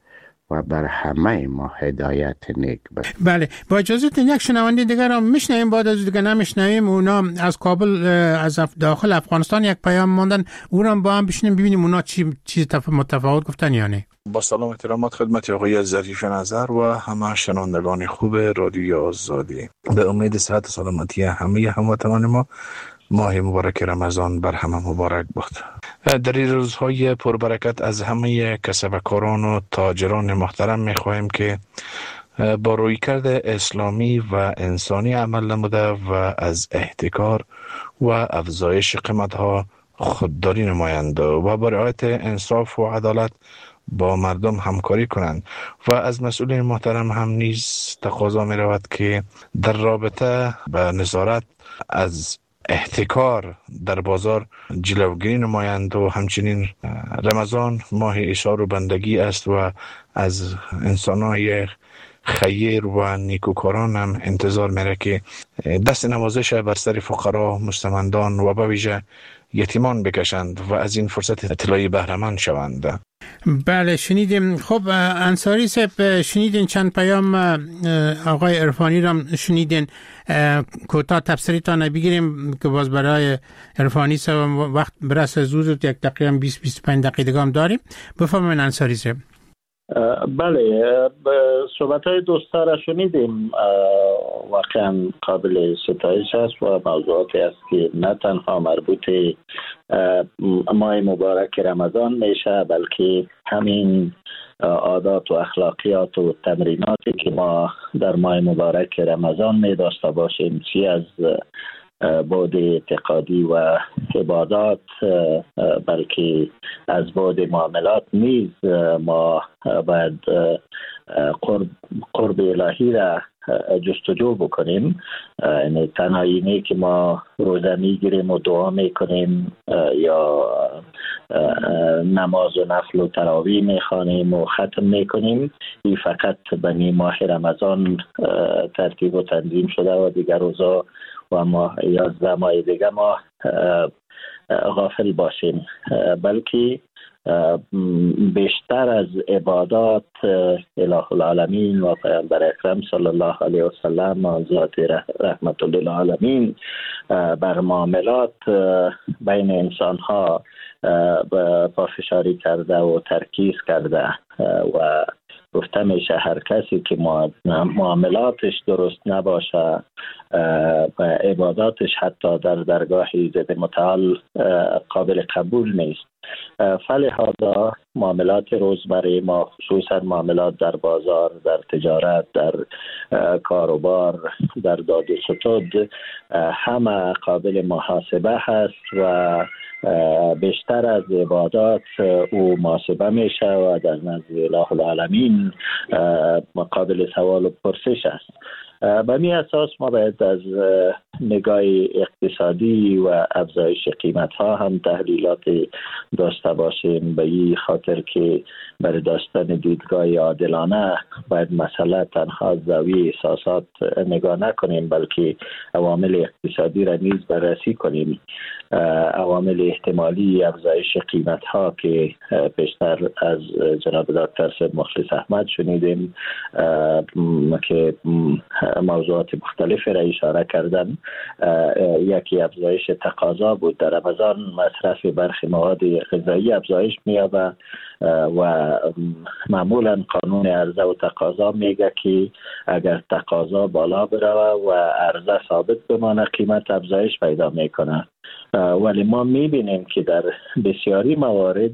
و بر همه ما هدایت نیک بده. بله، با اجازهتون یک شنونده دیگر هم میشنویم، بعد از دیگه نمیشنویم. اونا از کابل از داخل افغانستان یک پیام ماندن، او را با هم بشینیم ببینیم اونا چی چیز متفاوت گفتن یا نه. با سلام احترامات خدمت آقای ظریف نظر و همه شنوندگان خوب رادیوی آزادی. به امید صحت و سلامتی همه هموطنان ما، ماه مبارک رمضان بر همه مبارک باد. در این روزهای پربرکت از همه کسبکاران و تاجران محترم می‌خواهیم که با رویکرد اسلامی و انسانی عمل نموده و از احتکار و افزایش قیمت‌ها خودداری نمایند و با رعایت انصاف و عدالت با مردم همکاری کنند و از مسئولین محترم هم نیز تقاضا می رود که در رابطه با نظارت از احتکار در بازار جلوگیری نمایند و همچنین رمضان ماه ایثار و بندگی است و از انسان‌های خیر و نیکوکاران هم انتظار میره که دست نوازش بر سر فقرا، مستمندان و به ویژه یتیمان بکشند و از این فرصت طلایی بهره مند شوند. بله شنیدیم. خب انصاری صاحب، شنیدین چند پیام آقای عرفانی را شنیدین، کوتاه تفسیرتان بگیریم که باز برای عرفانی صاحب وقت برسه زود، یک دقیقه بیست بیست و پنج دقیقه هم داریم. بفرمایید انصاری صاحب. بله، صحبت های دوستا را شنیدیم، واقعا قابل ستایش است و موضوعاتی است که نه تنها مربوط ماه مبارک رمضان میشه، بلکه همین عادات و اخلاقیات و تمریناتی که ما در ماه مبارک رمضان می داشته باشیم، چی از بعد اعتقادی و عبادات بلکه از بعد معاملات نیز ما باید قرب, قرب الهی را جستجو بکنیم. یعنی تنها اینه که ما روزه میگیریم و دعا میکنیم یا نماز و نفل و تراویح میخوانیم و ختم میکنیم، این فقط بنی ماه رمضان ترتیب و تنظیم شده و دیگر روزا و ما یازده ماه دیگه ما غافل باشیم، بلکه بیشتر از عبادات اله العالمین و پیامبر اکرم صلی الله علیه و سلم و ذات رحمت للعالمین بر معاملات بین انسان ها پافشاری کرده و ترکیز کرده و گفته میشه هر کسی که معاملاتش درست نباشه و عباداتش حتی در درگاه ایزد متعال قابل قبول نیست. فلهذا معاملات روزمره ما، خصوصا معاملات در بازار، در تجارت، در کاروبار، در داد و ستد، همه قابل محاسبه هست و بیشتر از عبادات او محاسبه میشه و در نزد اله العالمین قابل سوال و پرسش است. به می اساس ما باید از نگاه اقتصادی و افزایش قیمت ها هم تحلیلات داشته باشیم، به این خاطر که برای داشتن دیدگاه عادلانه باید مسئله تنها زاویه احساسات نگاه نکنیم، بلکه عوامل اقتصادی را نیز بررسی کنیم. عوامل احتمالی افزایش قیمت ها که پیشتر از جناب دکتر سید مخلص احمد شنیدیم که موضوعات مختلفی را اشاره کردن. یکی افزایش تقاضا بود. در رمضان مصرف برخی مواد غذایی افزایش می‌یابد و معمولا قانون عرضه و تقاضا میگه که اگر تقاضا بالا بره و عرضه ثابت بمانه قیمت افزایش پیدا میکنه، ولی ما میبینیم که در بسیاری موارد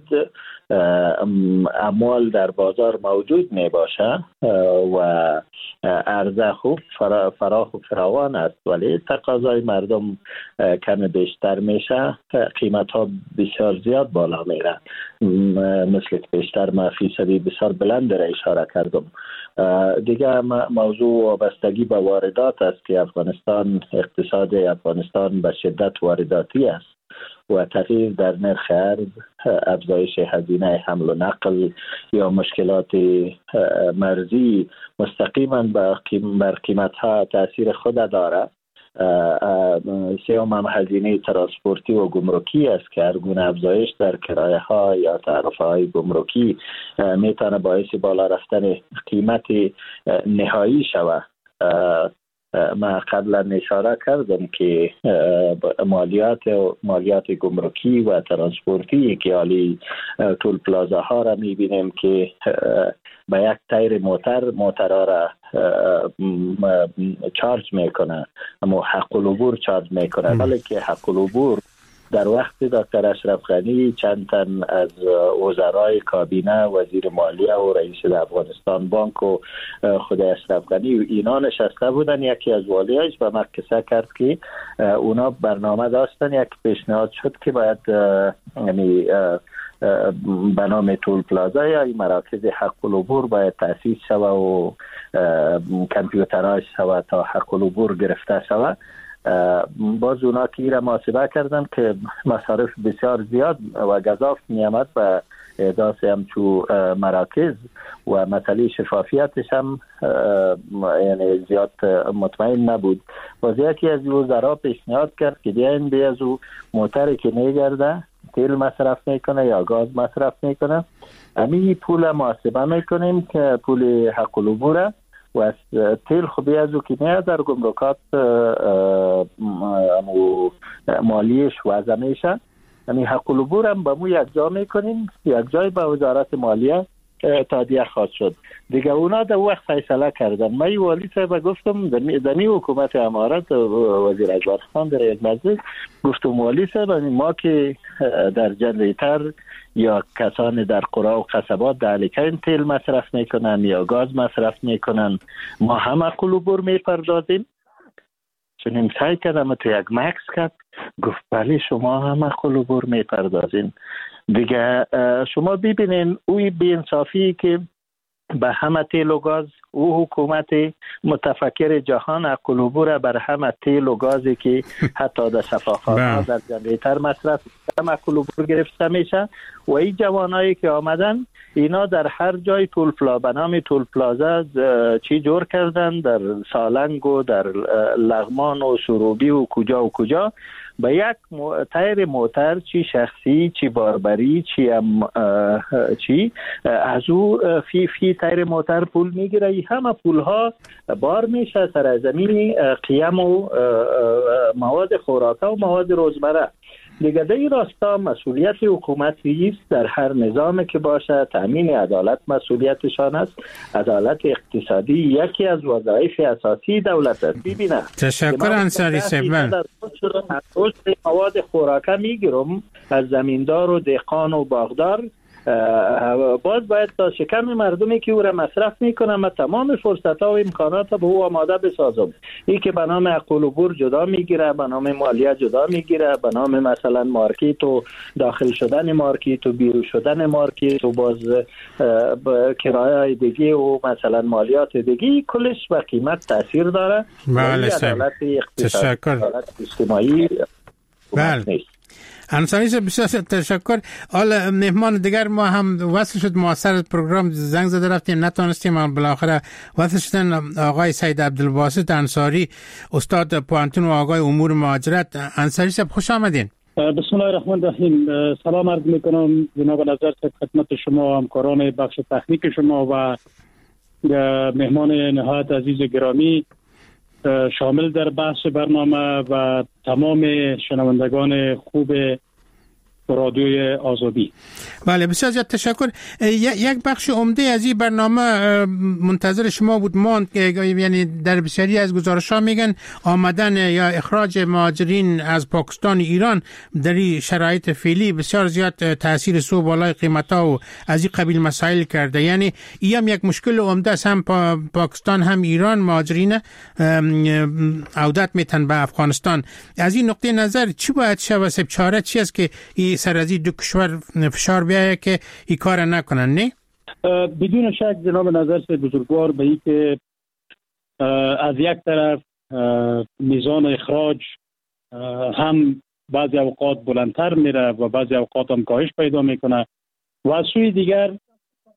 اموال در بازار موجود می باشه و عرضه خوب فراخ و فراوان است، ولی تقاضای مردم کم بیشتر میشه، قیمت ها بسیار زیاد بالا میره. مثل که بیشتر ما فیصدی بسیار بلند را اشاره کردم. دیگه موضوع وابستگی به واردات است که افغانستان، اقتصاد افغانستان به شدت وارداتی است و تغییر در نرخ ارز، افزایش هزینه حمل و نقل یا مشکلات مرزی مستقیما بر قیمت ها تاثیر خود داره. سیوم هم هزینه ترانسپورتی و گمرکی است که هر گونه افزایش در کرایه ها یا تعرفه های گمرکی میتونه باعث بالا رفتن قیمت نهایی شود. ما قبلا اشاره کردم که مالیات مالیات گمرکی و ترانسپورتی که حالی تول پلازا ها را میبینیم که به یک تایر موتر موترها را چارج میکنه، اما حق العبور چارج میکنه، ولی که حق العبور در وقت دکتر اشرف غنی چند تن از وزرای کابینه، وزیر مالیه و رئیس افغانستان بانک و خود اشرف غنی و اینا نشسته بودن، یکی از والیاش به ما قصه کرد که اونا برنامه داشتن، یک پیشنهاد شد که باید یعنی به نام تول پلازا یا مراکز حق العبور باید تأسیس شود و کامپیوترهاش شود تا حق العبور گرفته شود. باز اونا که ایره محاسبه کردن که مصارف بسیار زیاد و گزاف میامد و احداث همچو مراکز و مسئله شفافیتش هم یعنی زیاد مطمئن نبود. باز یکی از وزرا پیشنهاد کرد که بیاین بی از او موتری که میگرده تیل مصرف میکنه یا گاز مصرف میکنه، همین پول محاسبه میکنیم که پول حق العبوره و از تیل خوبی از او که میاد در گمرکات مالیش وضع میشه، یعنی حق العبور هم با مو یک جا میکنیم، یک جای با وزارت مالیه تادیه خواهد شد دیگه. اونا در وقت فیصله کردن. من والی صاحب گفتم دمی حکومت امارات وزیر اکبر خان در یک مجلس گفتم والی صاحب ما که در جنریتر یا کسان در قرا و قصبات در علیکین تیل مصرف میکنن یا گاز مصرف میکنن، ما هم حق العبور میپردازیم. چون سعی کردم تو یک مکس کرد، گفت بله شما هم حق العبور میپردازین دیگه. شما ببینین اوی بی‌انصافی که به همه تیل و گاز او حکومت متفکر جهان حق العبور بر همه تیل و گازی که حتی در شفاخانه‌ها در جنریتر مصرف هم حق العبور گرفته میشه و این جوانایی که آمدن اینا در هر جای تول پلا به نام تول پلازا چی جور کردن، در سالنگ و در لغمان و سروبی و کجا و کجا با یک تایر موتر چی شخصی چی باربری چی هم چی از او فی فی تایر موتر پول میگیره. همه پول ها بار میشه سر زمین قیم و مواد خوراکه و مواد روزمره دیگه. در این راستا مسئولیت حکومتی است در هر نظام که باشه، تامین عدالت مسئولیتشان است. عدالت اقتصادی یکی از وظایف اساسی دولت است. ببینه تشکر انصاری صاحب. مواد خوراکه میگیرم از زمیندار و دهقان و باغدار، باز باید تا شکم مردمی که او را مصرف میکنم و تمام فرصت ها و امکانات به او آماده بسازم. این که به نام حق العبور جدا میگیره، به نام مالیه جدا میگیره، به نام مثلا مارکت و داخل شدن مارکت و بیرون شدن مارکت و باز کرایه دیگه و مثلا مالیات دیگه، کلش به قیمت تاثیر داره. بله عدالت اقتصادی، عدالت اجتماعی بله. انصاری صاحب بسیار تشکر. حالا مهمان دیگر ما هم وصل شد، موثر پروگرام زنگ زده رفتیم نتونستیم، اما بالاخره وصل شدن آقای سید عبدالباسط انصاری، استاد پوانتون و آقای امور مهاجرت. انصاری صاحب خوش آمدین. بسم الله الرحمن الرحیم. سلام عرض میکنم جناب نظر صاحب خدمت شما، همکاران بخش تکنیک شما و مهمان نهایت عزیز گرامی شامل در بحث برنامه و تمام شنوندگان خوب رادیوی آزادی. بله بسیار زیاد تشکر. یک بخش عمده از این برنامه منتظر شما بود ماند که یعنی در بسیاری از گزارش‌ها میگن آمدن یا اخراج مهاجرین از پاکستان ایران در این شرایط فعلی بسیار زیاد تاثیر سو بالای قیمتا و از این قبیل مسائل کرده. یعنی این هم یک مشکل عمده است، هم پا پاکستان هم ایران مهاجرین عودت میتن به افغانستان. از این نقطه نظر چی باید شود؟ سب چاره چی است که سر از این دو کشور فشار بیایه که این کار نکنن؟ نه بدون شک جناب نظر سے بزرگوار به این که از یک طرف میزان اخراج هم بعضی اوقات بلندتر میره و بعضی اوقات هم کاهش پیدا میکنه و از سوی دیگر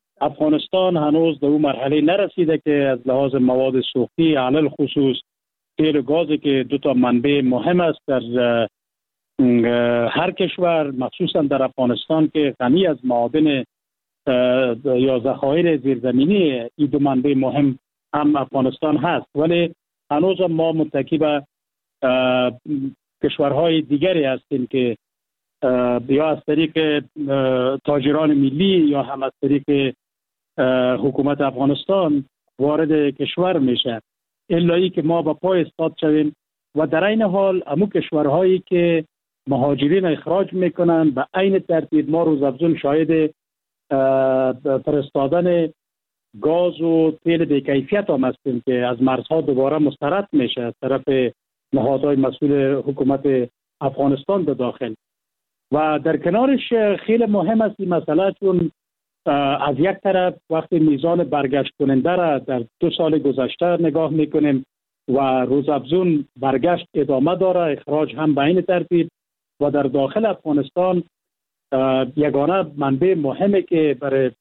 افغانستان هنوز به اون مرحله نرسیده که از لحاظ مواد سوختی علل خصوص تیل و گازی که دو تا منبع مهم است در هر کشور، مخصوصا در افغانستان که غنی از معادن یا ذخایر زیرزمینی، این دو منبع مهم هم افغانستان هست، ولی هنوز ما متکی به کشورهای دیگری هستیم که یا از طریق تاجران ملی یا هم از طریق حکومت افغانستان وارد کشور میشه، الا که ما با پای استاد شویم و در این حال همون کشورهایی که مهاجرین اخراج میکنن به عین ترتیب ما روز افزون شاهد فرستادن گاز و تیل بی‌کیفیت هم هستیم که از مرزها دوباره مسترد میشه از طرف نهادهای مسئول حکومت افغانستان به داخل. و در کنارش خیلی مهم است این مسئله، چون از یک طرف وقتی میزان برگشت کننده را در دو سال گذشته نگاه میکنیم و روزافزون برگشت ادامه داره، اخراج هم به این ترتیب، و در داخل افغانستان یگانه منبع مهمه که برای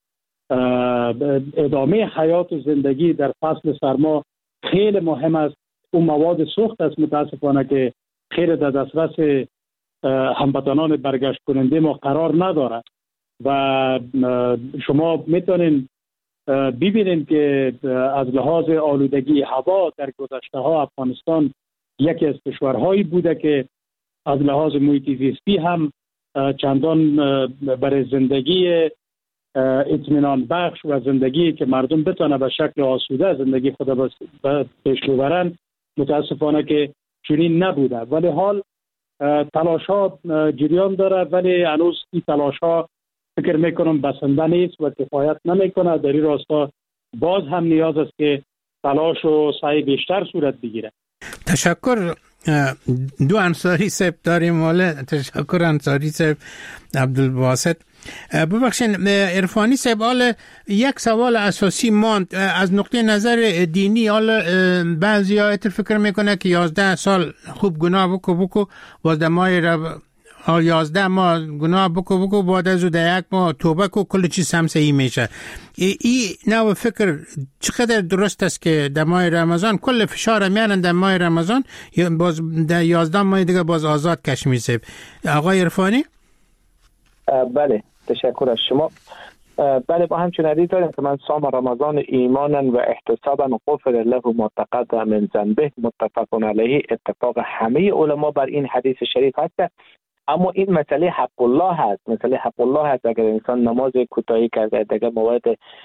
ادامه حیات و زندگی در فصل سرما خیلی مهم است، اون مواد سوخت است متاسفانه که خیلی در دسترس هموطنان برگشت کننده ما قرار نداره و شما میتونین ببینید که از لحاظ آلودگی هوا در گذشته ها افغانستان یکی از کشورهایی بوده که از لحاظ محیط زیستی هم چندان برای زندگی اطمینان بخش و زندگی که مردم بتونه به شکل آسوده زندگی خود پیش ببرن متاسفانه که چنین نبوده. ولی حال تلاش ها جریان داره، ولی هنوز این تلاش ها فکر میکنم بسنده نیست و کفایت نمیکنه. در این راستا باز هم نیاز است که تلاش و سعی بیشتر صورت بگیره. تشکر. دو انصاری صاحب داریم. والا تشکر انصاری صاحب، عبدالباسط. ببخشید عرفانی صاحب، حالا یک سوال اساسی ماند از نقطه نظر دینی. حالا بعضی ها فکر میکنه که یازده سال خوب گناه بکو بکو باز دمای رب یازده ماه گناه بکو بکو بعد از ده یک ماه توبه کو، کل چیز هم صحیح میشه. این نوع فکر چقدر درست است که در ماه رمضان کل فشار میانن در ماه رمضان، باز در یازده ماه دیگه باز آزاد کشمیر صاحب؟ آقای عرفانی؟ بله، تشکر از شما. بله، با همچون حدیث داریم که من صام رمضان ایمانا و احتسابا غفر له ما تقدم من ذنبه، متفق علیه. اتفاق همه علما بر این حدیث شریف هست. اما این مسئله حق الله هست، مسئله حق الله هست. اگر انسان نماز کوتاهی کرده، دیگه موارد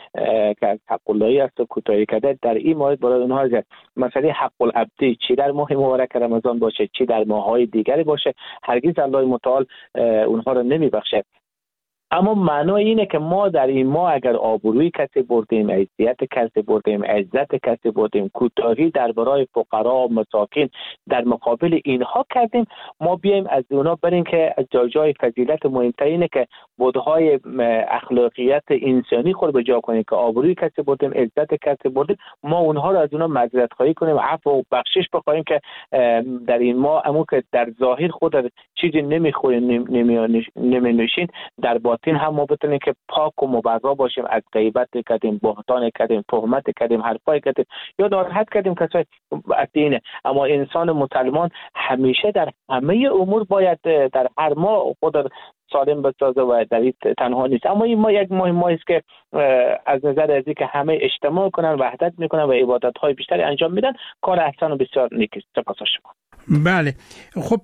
که حق اللهی است و کوتاهی کرده، در این مورد برای اونها است. مسئله حق العبدی چی در ماه مبارک رمضان باشه چی در ماه‌های دیگری باشه، هرگز الله متعال اونها رو نمیبخشه. اما معنای اینه که ما در این ماه اگر آبروی کسی بردیم، عزت کسی بردیم، عزت کسی بردیم، کوتاهی در برای فقرا و مساکین در مقابل اینها کردیم، ما بیایم از اونا بریم که از جای جای فضیلت مهمتر اینه که بودهای اخلاقیت انسانی خود به جا کنیم که آبروی کسی بردیم، عزت کسی بردیم، ما اونها رو از اونا معذرت خواهی کنیم، عفو و بخشش بخوایم که در این ماه امو که در ظاهر خود چیزی نمیخوریم نمینوشین، در باطن هم ما بتونیم که پاک و مبرا باشیم، از غیبت کردیم، بهتان کردیم، تهمت کردیم، حرفای کردیم یا ناراحت کردیم کسای دینه. اما انسان مسلمان همیشه در همه امور باید در هر ماه خود سالم بسازه و در این تنها نیست. اما این ما یک ماه ماهی است که از نظر از که همه اجتماع کنن، وحدت میکنن و عبادت های بیشتری انجام میدن، کار احسن و بسیار نیک است. سپاس شما. بله، خب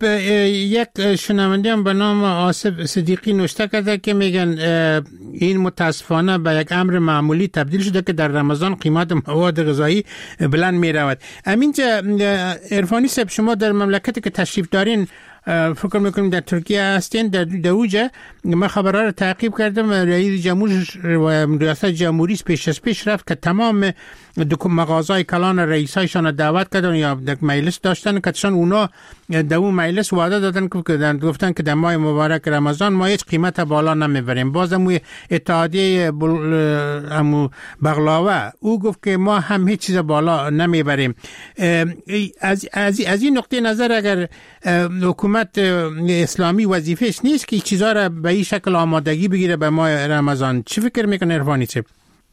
یک شنونده هم به نام آصف صدیقی نوشته کرده که میگن این متاسفانه به یک امر معمولی تبدیل شده که در رمضان قیمت مواد غذایی بلند میرود. همینجا عرفانی صاحب، شما در مملکتی که تشریف دارین، فکر میکنم در ترکیه هستین، در دوجه من خبرها رو تعقیب کردم، رئیس جمهور و ریاست جمهوری پیش از پیش رفت که تمام مغازهای کلان رئیسایشان دعوت کردن یا در مجلس داشتن که تشان اونا در اون مجلس وعده دادن که گفتن که در ماه مبارک رمضان ما هیچ قیمت بالا نمیبریم. بازم اتحادیه امو بغلاوه او گفت که ما هم هیچ چیز بالا نمیبریم. از از از این نقطه نظر اگر حکومت اسلامی وظیفهش نیست که چیزا را به این شکل آمادگی بگیره به ماه رمضان، چی فکر میکنه عرفانی صاحب؟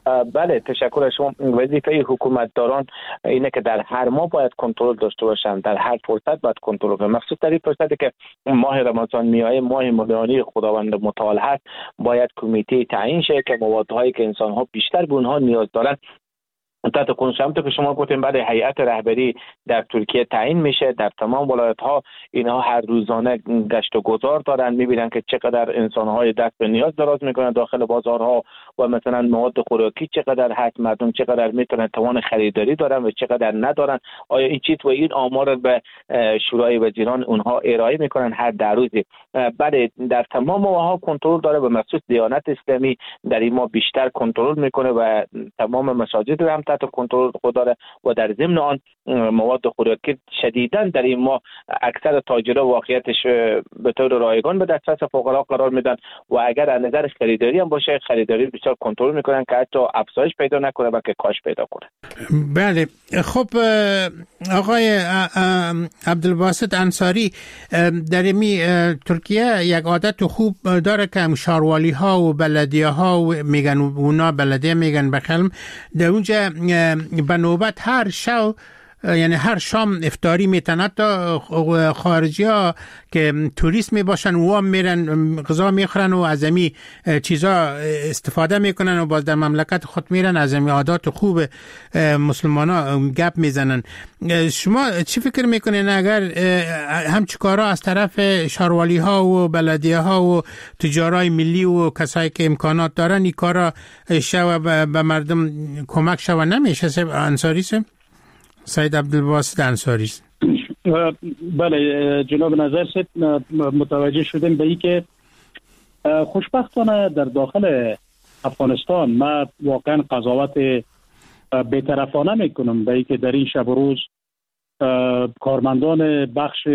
بله تشکر از شما. وظیفه حکومتداران اینه که در هر ماه باید کنترل داشته باشن، در هر فرصت باید کنترل کنن، مخصوص در این فرصتی که ماه رمضان میایه، ماه مبارک خداوند متعال هست، باید کمیته تعیین شه که موادهایی که انسان ها بیشتر به اونها نیاز دارن تحت کنشمت که شما گفتیم بعد هیئت رهبری در ترکیه تعیین میشه. در تمام ولایت ها اینها هر روزانه گشت و گذار دارن، میبینن که چقدر انسان های دست به نیاز دراز میکنن داخل بازارها و مثلا مواد خوراکی چقدر هست، مردم چقدر میتونن توان خریداری دارن و چقدر ندارن. آیا این چیز و این آمار به شورای وزیران اونها ارائه میکنن هر در روزی. بعد در تمام ماها کنترل داره و مخصوص دیانت اسلامی در این ماه بیشتر کنترل میکنه و تمام مساجد هم تحت کنترل خود داره و در ضمن آن مواد خوراکی شدیداً در این ماه اکثر تاجرها واقعیتش به طور رایگان به دسترس فقرا قرار میدن و اگر از نظر خریداری هم باشه خریداری بسیار کنترل میکنن که حتی افزایش پیدا نکنه بلکه کاهش پیدا کنه. بله خب آقای عبدالباسط انصاری، در می ترکیه یک عادت خوب داره که شاروالی ها و بلدیه ها و میگن اونا بلدیه میگن بخلم در اونجا به نوبت هر شو یعنی هر شام افطاری میتن، تا خارجی ها که توریست می باشن و هم میرن غذا میخورن و از امی چیزا استفاده میکنن و باز در مملکت خود میرن از امی عادات خوب مسلمان ها گپ میزنن. شما چی فکر میکنین اگر همچه کارا از طرف شاروالی ها و بلدیه ها و تجارای ملی و کسایی که امکانات دارن این کارا شو به مردم کمک شو نمیشه؟ انصاری سم سید عبدالباسط انصاری. بله جناب نظر سید متوجه شدیم به این که خوشبختانه در داخل افغانستان ما واقعا قضاوت بی‌طرفانه میکنم به این که در این شب و روز کارمندان بخش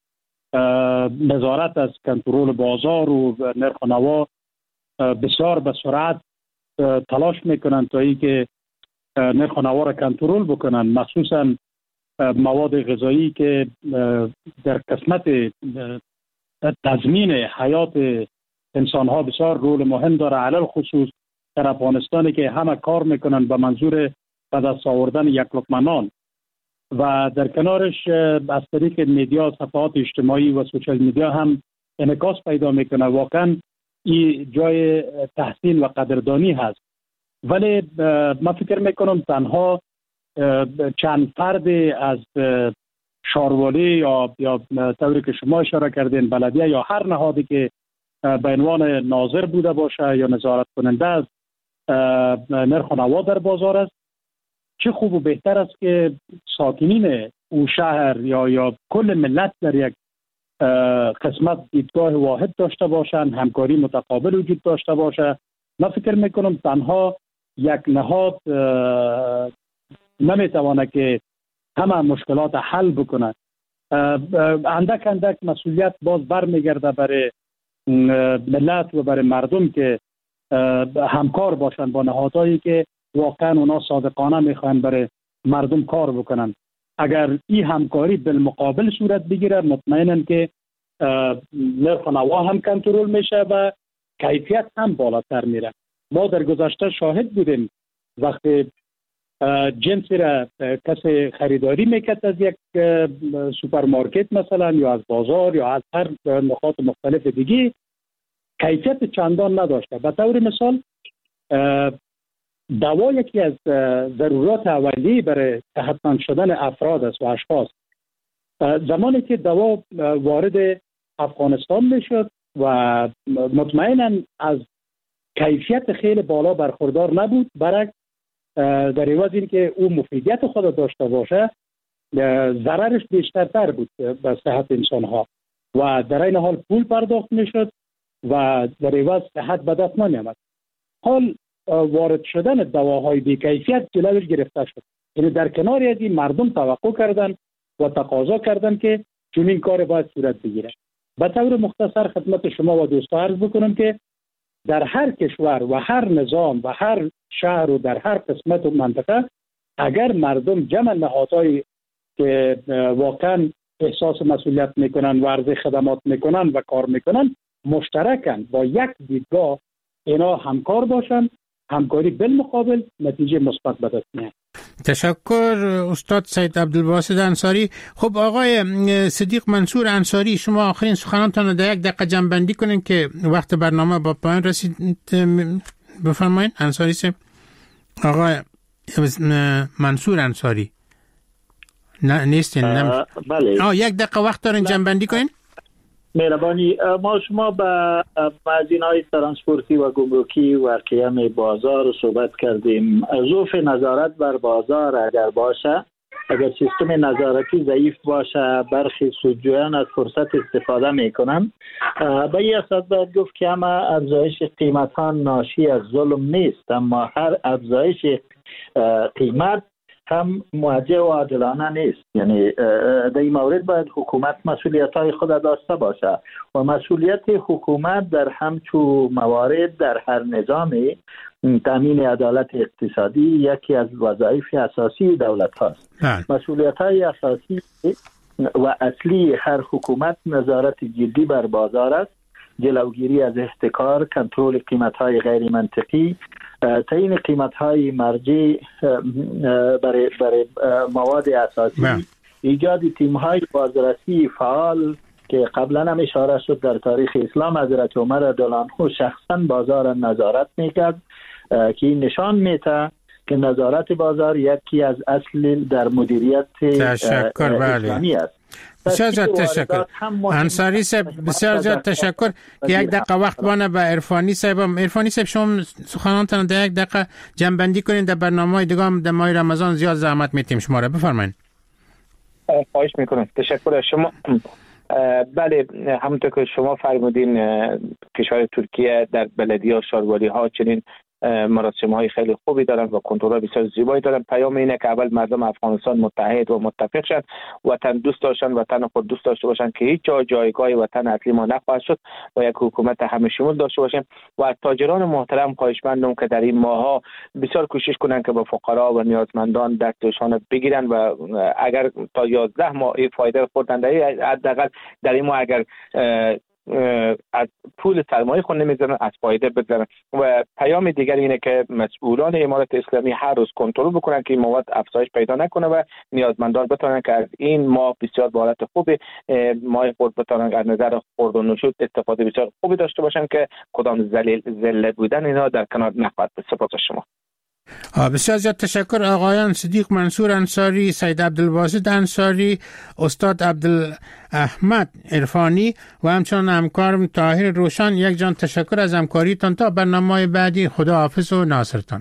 نظارت از کنترل بازار و نرخ و نوا بسیار به سرعت تلاش میکنن تا این که نرخ و نوا را کنترل بکنن، مخصوصا مواد غذایی که در قسمت تضمین حیات انسان ها بسیار رول مهم داره، علل خصوص در افغانستانی که همه کار میکنن به منظور به دست آوردن یک لقمه نان و در کنارش از طریق میدیا، صفحات اجتماعی و سوشال میدیا هم انعکاس پیدا میکنه. واقعا این جای تحسین و قدردانی هست، ولی من فکر میکنم تنها چند فرد از شاروالی یا یا طوری که شما اشاره کردین بلدیه یا هر نهادی که به عنوان ناظر بوده باشه یا نظارت کننده از نرخ و نوا در بازار است، چه خوب و بهتر است که ساکنین او شهر یا یا کل ملت در یک قسمت دیدگاه واحد داشته باشند، همکاری متقابل وجود داشته باشه. من فکر میکنم تنها یک نهاد نمیتوانه که همه مشکلات حل بکنه. اندک اندک مسئولیت باز برمیگرده برای ملت و برای مردم که همکار باشن با نهادهایی که واقعا اونا صادقانه میخوان برای مردم کار بکنن. اگر این همکاری بالمقابل صورت بگیره مطمئنم که نرخ و نوا هم کنترل میشه و کیفیت هم بالاتر میره. ما در گذشته شاهد بودیم وقتی جنسی را کسی خریداری میکرد از یک سوپرمارکت مثلا یا از بازار یا از هر نقاط مختلف دیگه، کیفیت چندان نداشته. به طور مثال دوا یکی از ضرورات اولیه برای صحتمند شدن افراد است و اشخاص. زمانی که دوا وارد افغانستان میشد و مطمئنا از کیفیت خیلی بالا برخوردار نبود، برعکس در عوض این که او مفیدیت خود داشته باشه ضررش بیشترتر بود به صحت انسان ها و در این حال پول پرداخت میشد و در عوض صحت به دست نمیامد. حال وارد شدن دواهای بی کیفیت جلوش گرفته شد. یعنی در کنار از این مردم توقع کردن و تقاضا کردن که چنین کار باید صورت بگیره. به طور مختصر خدمت شما و دوستا عرض بکنم که در هر کشور و هر نظام و هر شهر و در هر قسمت و منطقه اگر مردم جمع نهادهایی که واقعا احساس مسئولیت میکنن و عرضه خدمات میکنن و کار میکنن مشترکن با یک دیدگاه اینا همکار باشن، همکاری بالمقابل نتیجه مثبت به دست میاد. تشکر استاد سید عبدالباسط انصاری. خب آقای صدیق منصور انصاری، شما آخرین سخنانتان رو در یک دقیقه جمع‌بندی کنین که وقت برنامه با پایان رسید. بفرمایید انصاری صاحب. آقای منصور انصاری نه نیستین؟ نم... بله. آه یک دقیقه وقت دارین جمع‌بندی کنین. مهربانی. ما شما به مزینه‌های ترانسپورتی و گمرکی و قیم بازار صحبت کردیم. ضعف نظارت بر بازار اگر باشه، اگر سیستم نظارتی ضعیف باشه، برخی سودجویان از فرصت استفاده میکنن. به این اساس باید گفت که همه افزایش قیمت ها ناشی از ظلم نیست، اما هر افزایش قیمت هم موجه و عادلانه نیست. یعنی در این مورد باید حکومت مسئولیت های خود داشته باشه و مسئولیت حکومت در همچون موارد در هر نظامی تامین عدالت اقتصادی یکی از وظایف اساسی دولت هاست. مسئولیت های اساسی و اصلی هر حکومت نظارت جدی بر بازار است، جلوگیری از احتکار، کنترل قیمت های غیر منطقی، تعیین قیمت های مرجع برای برای مواد اساسی، ایجاد تیم های بازرسی فعال که قبلا هم اشاره شد در تاریخ اسلام حضرت عمر رضی شخصا بازار نظارت میکرد که این نشان میده که نظارت بازار یکی از اصل در مدیریت اسلامی است. بسیار زیاد تشکر انصاری صاحب، بسیار زیاد تشکر. یک دقیقه وقت بانه به عرفانی صاحب. عرفانی صاحب شما سخنانتان در یک دقیقه جمع‌بندی کنین. در برنامه‌های دیگه هم در ماه رمضان زیاد زحمت میتیم شما را. بفرمایید. خواهش میکنم. تشکر از شما. بله، همونطور که شما فرمودین کشور ترکیه در بلدیه و شاروالی ها چنین مراسم های خیلی خوبی دارن و کنترل بسیار زیبایی دارن. پیام اینه که اول مردم افغانستان متحد و متفق شن، وطن دوست داشتن، وطن خود دوست داشته باشن که هیچ جا جایگاه وطن اصلی ما نخواهد شد و یک حکومت همه شمول داشته باشیم. و از تاجران محترم خواهشمندم که در این ماها بسیار کوشش کنن که به فقرا و نیازمندان دستشان بگیرن و اگر تا یازده ماه فایده خوردن حداقل در این ماه اگر از پول سرمایه خود نمیزنن از فایده بزنن. و پیام دیگر اینه که مسئولان امارت اسلامی هر روز کنترل بکنن که این مواد افزایش پیدا نکنه و نیازمندان بتونن که از این ماه بسیار به حالت خوبی ماه خود بتونن از نظر خورد و نوشود استفاده بسیار خوبی داشته باشن که کدام ذلیل ذله بودن اینا در کنار نخواهد. سپاس شما. بسیار زیاد تشکر آقایان صدیق منصور انصاری، سید عبدالباسط انصاری، استاد عبدالاحمد عرفانی و همچنان همکارم طاهر روشن. یک جان تشکر از همکاریتان. تا برنامه بعدی خدا حافظ و ناصرتان.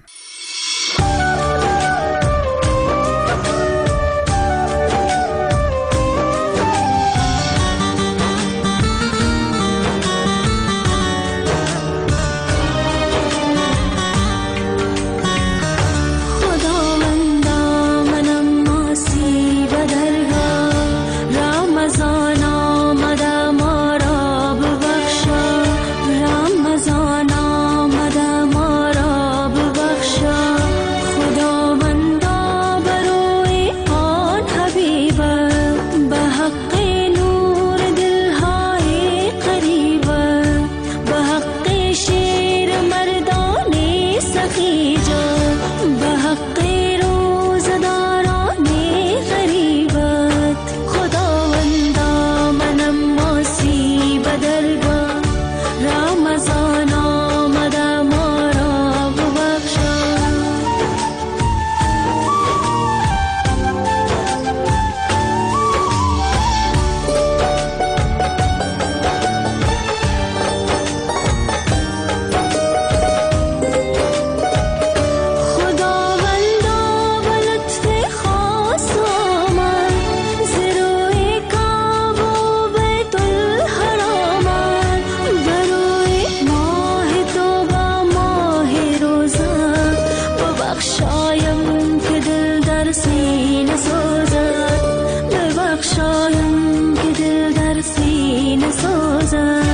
ببخشایم که دل در سینه سازد.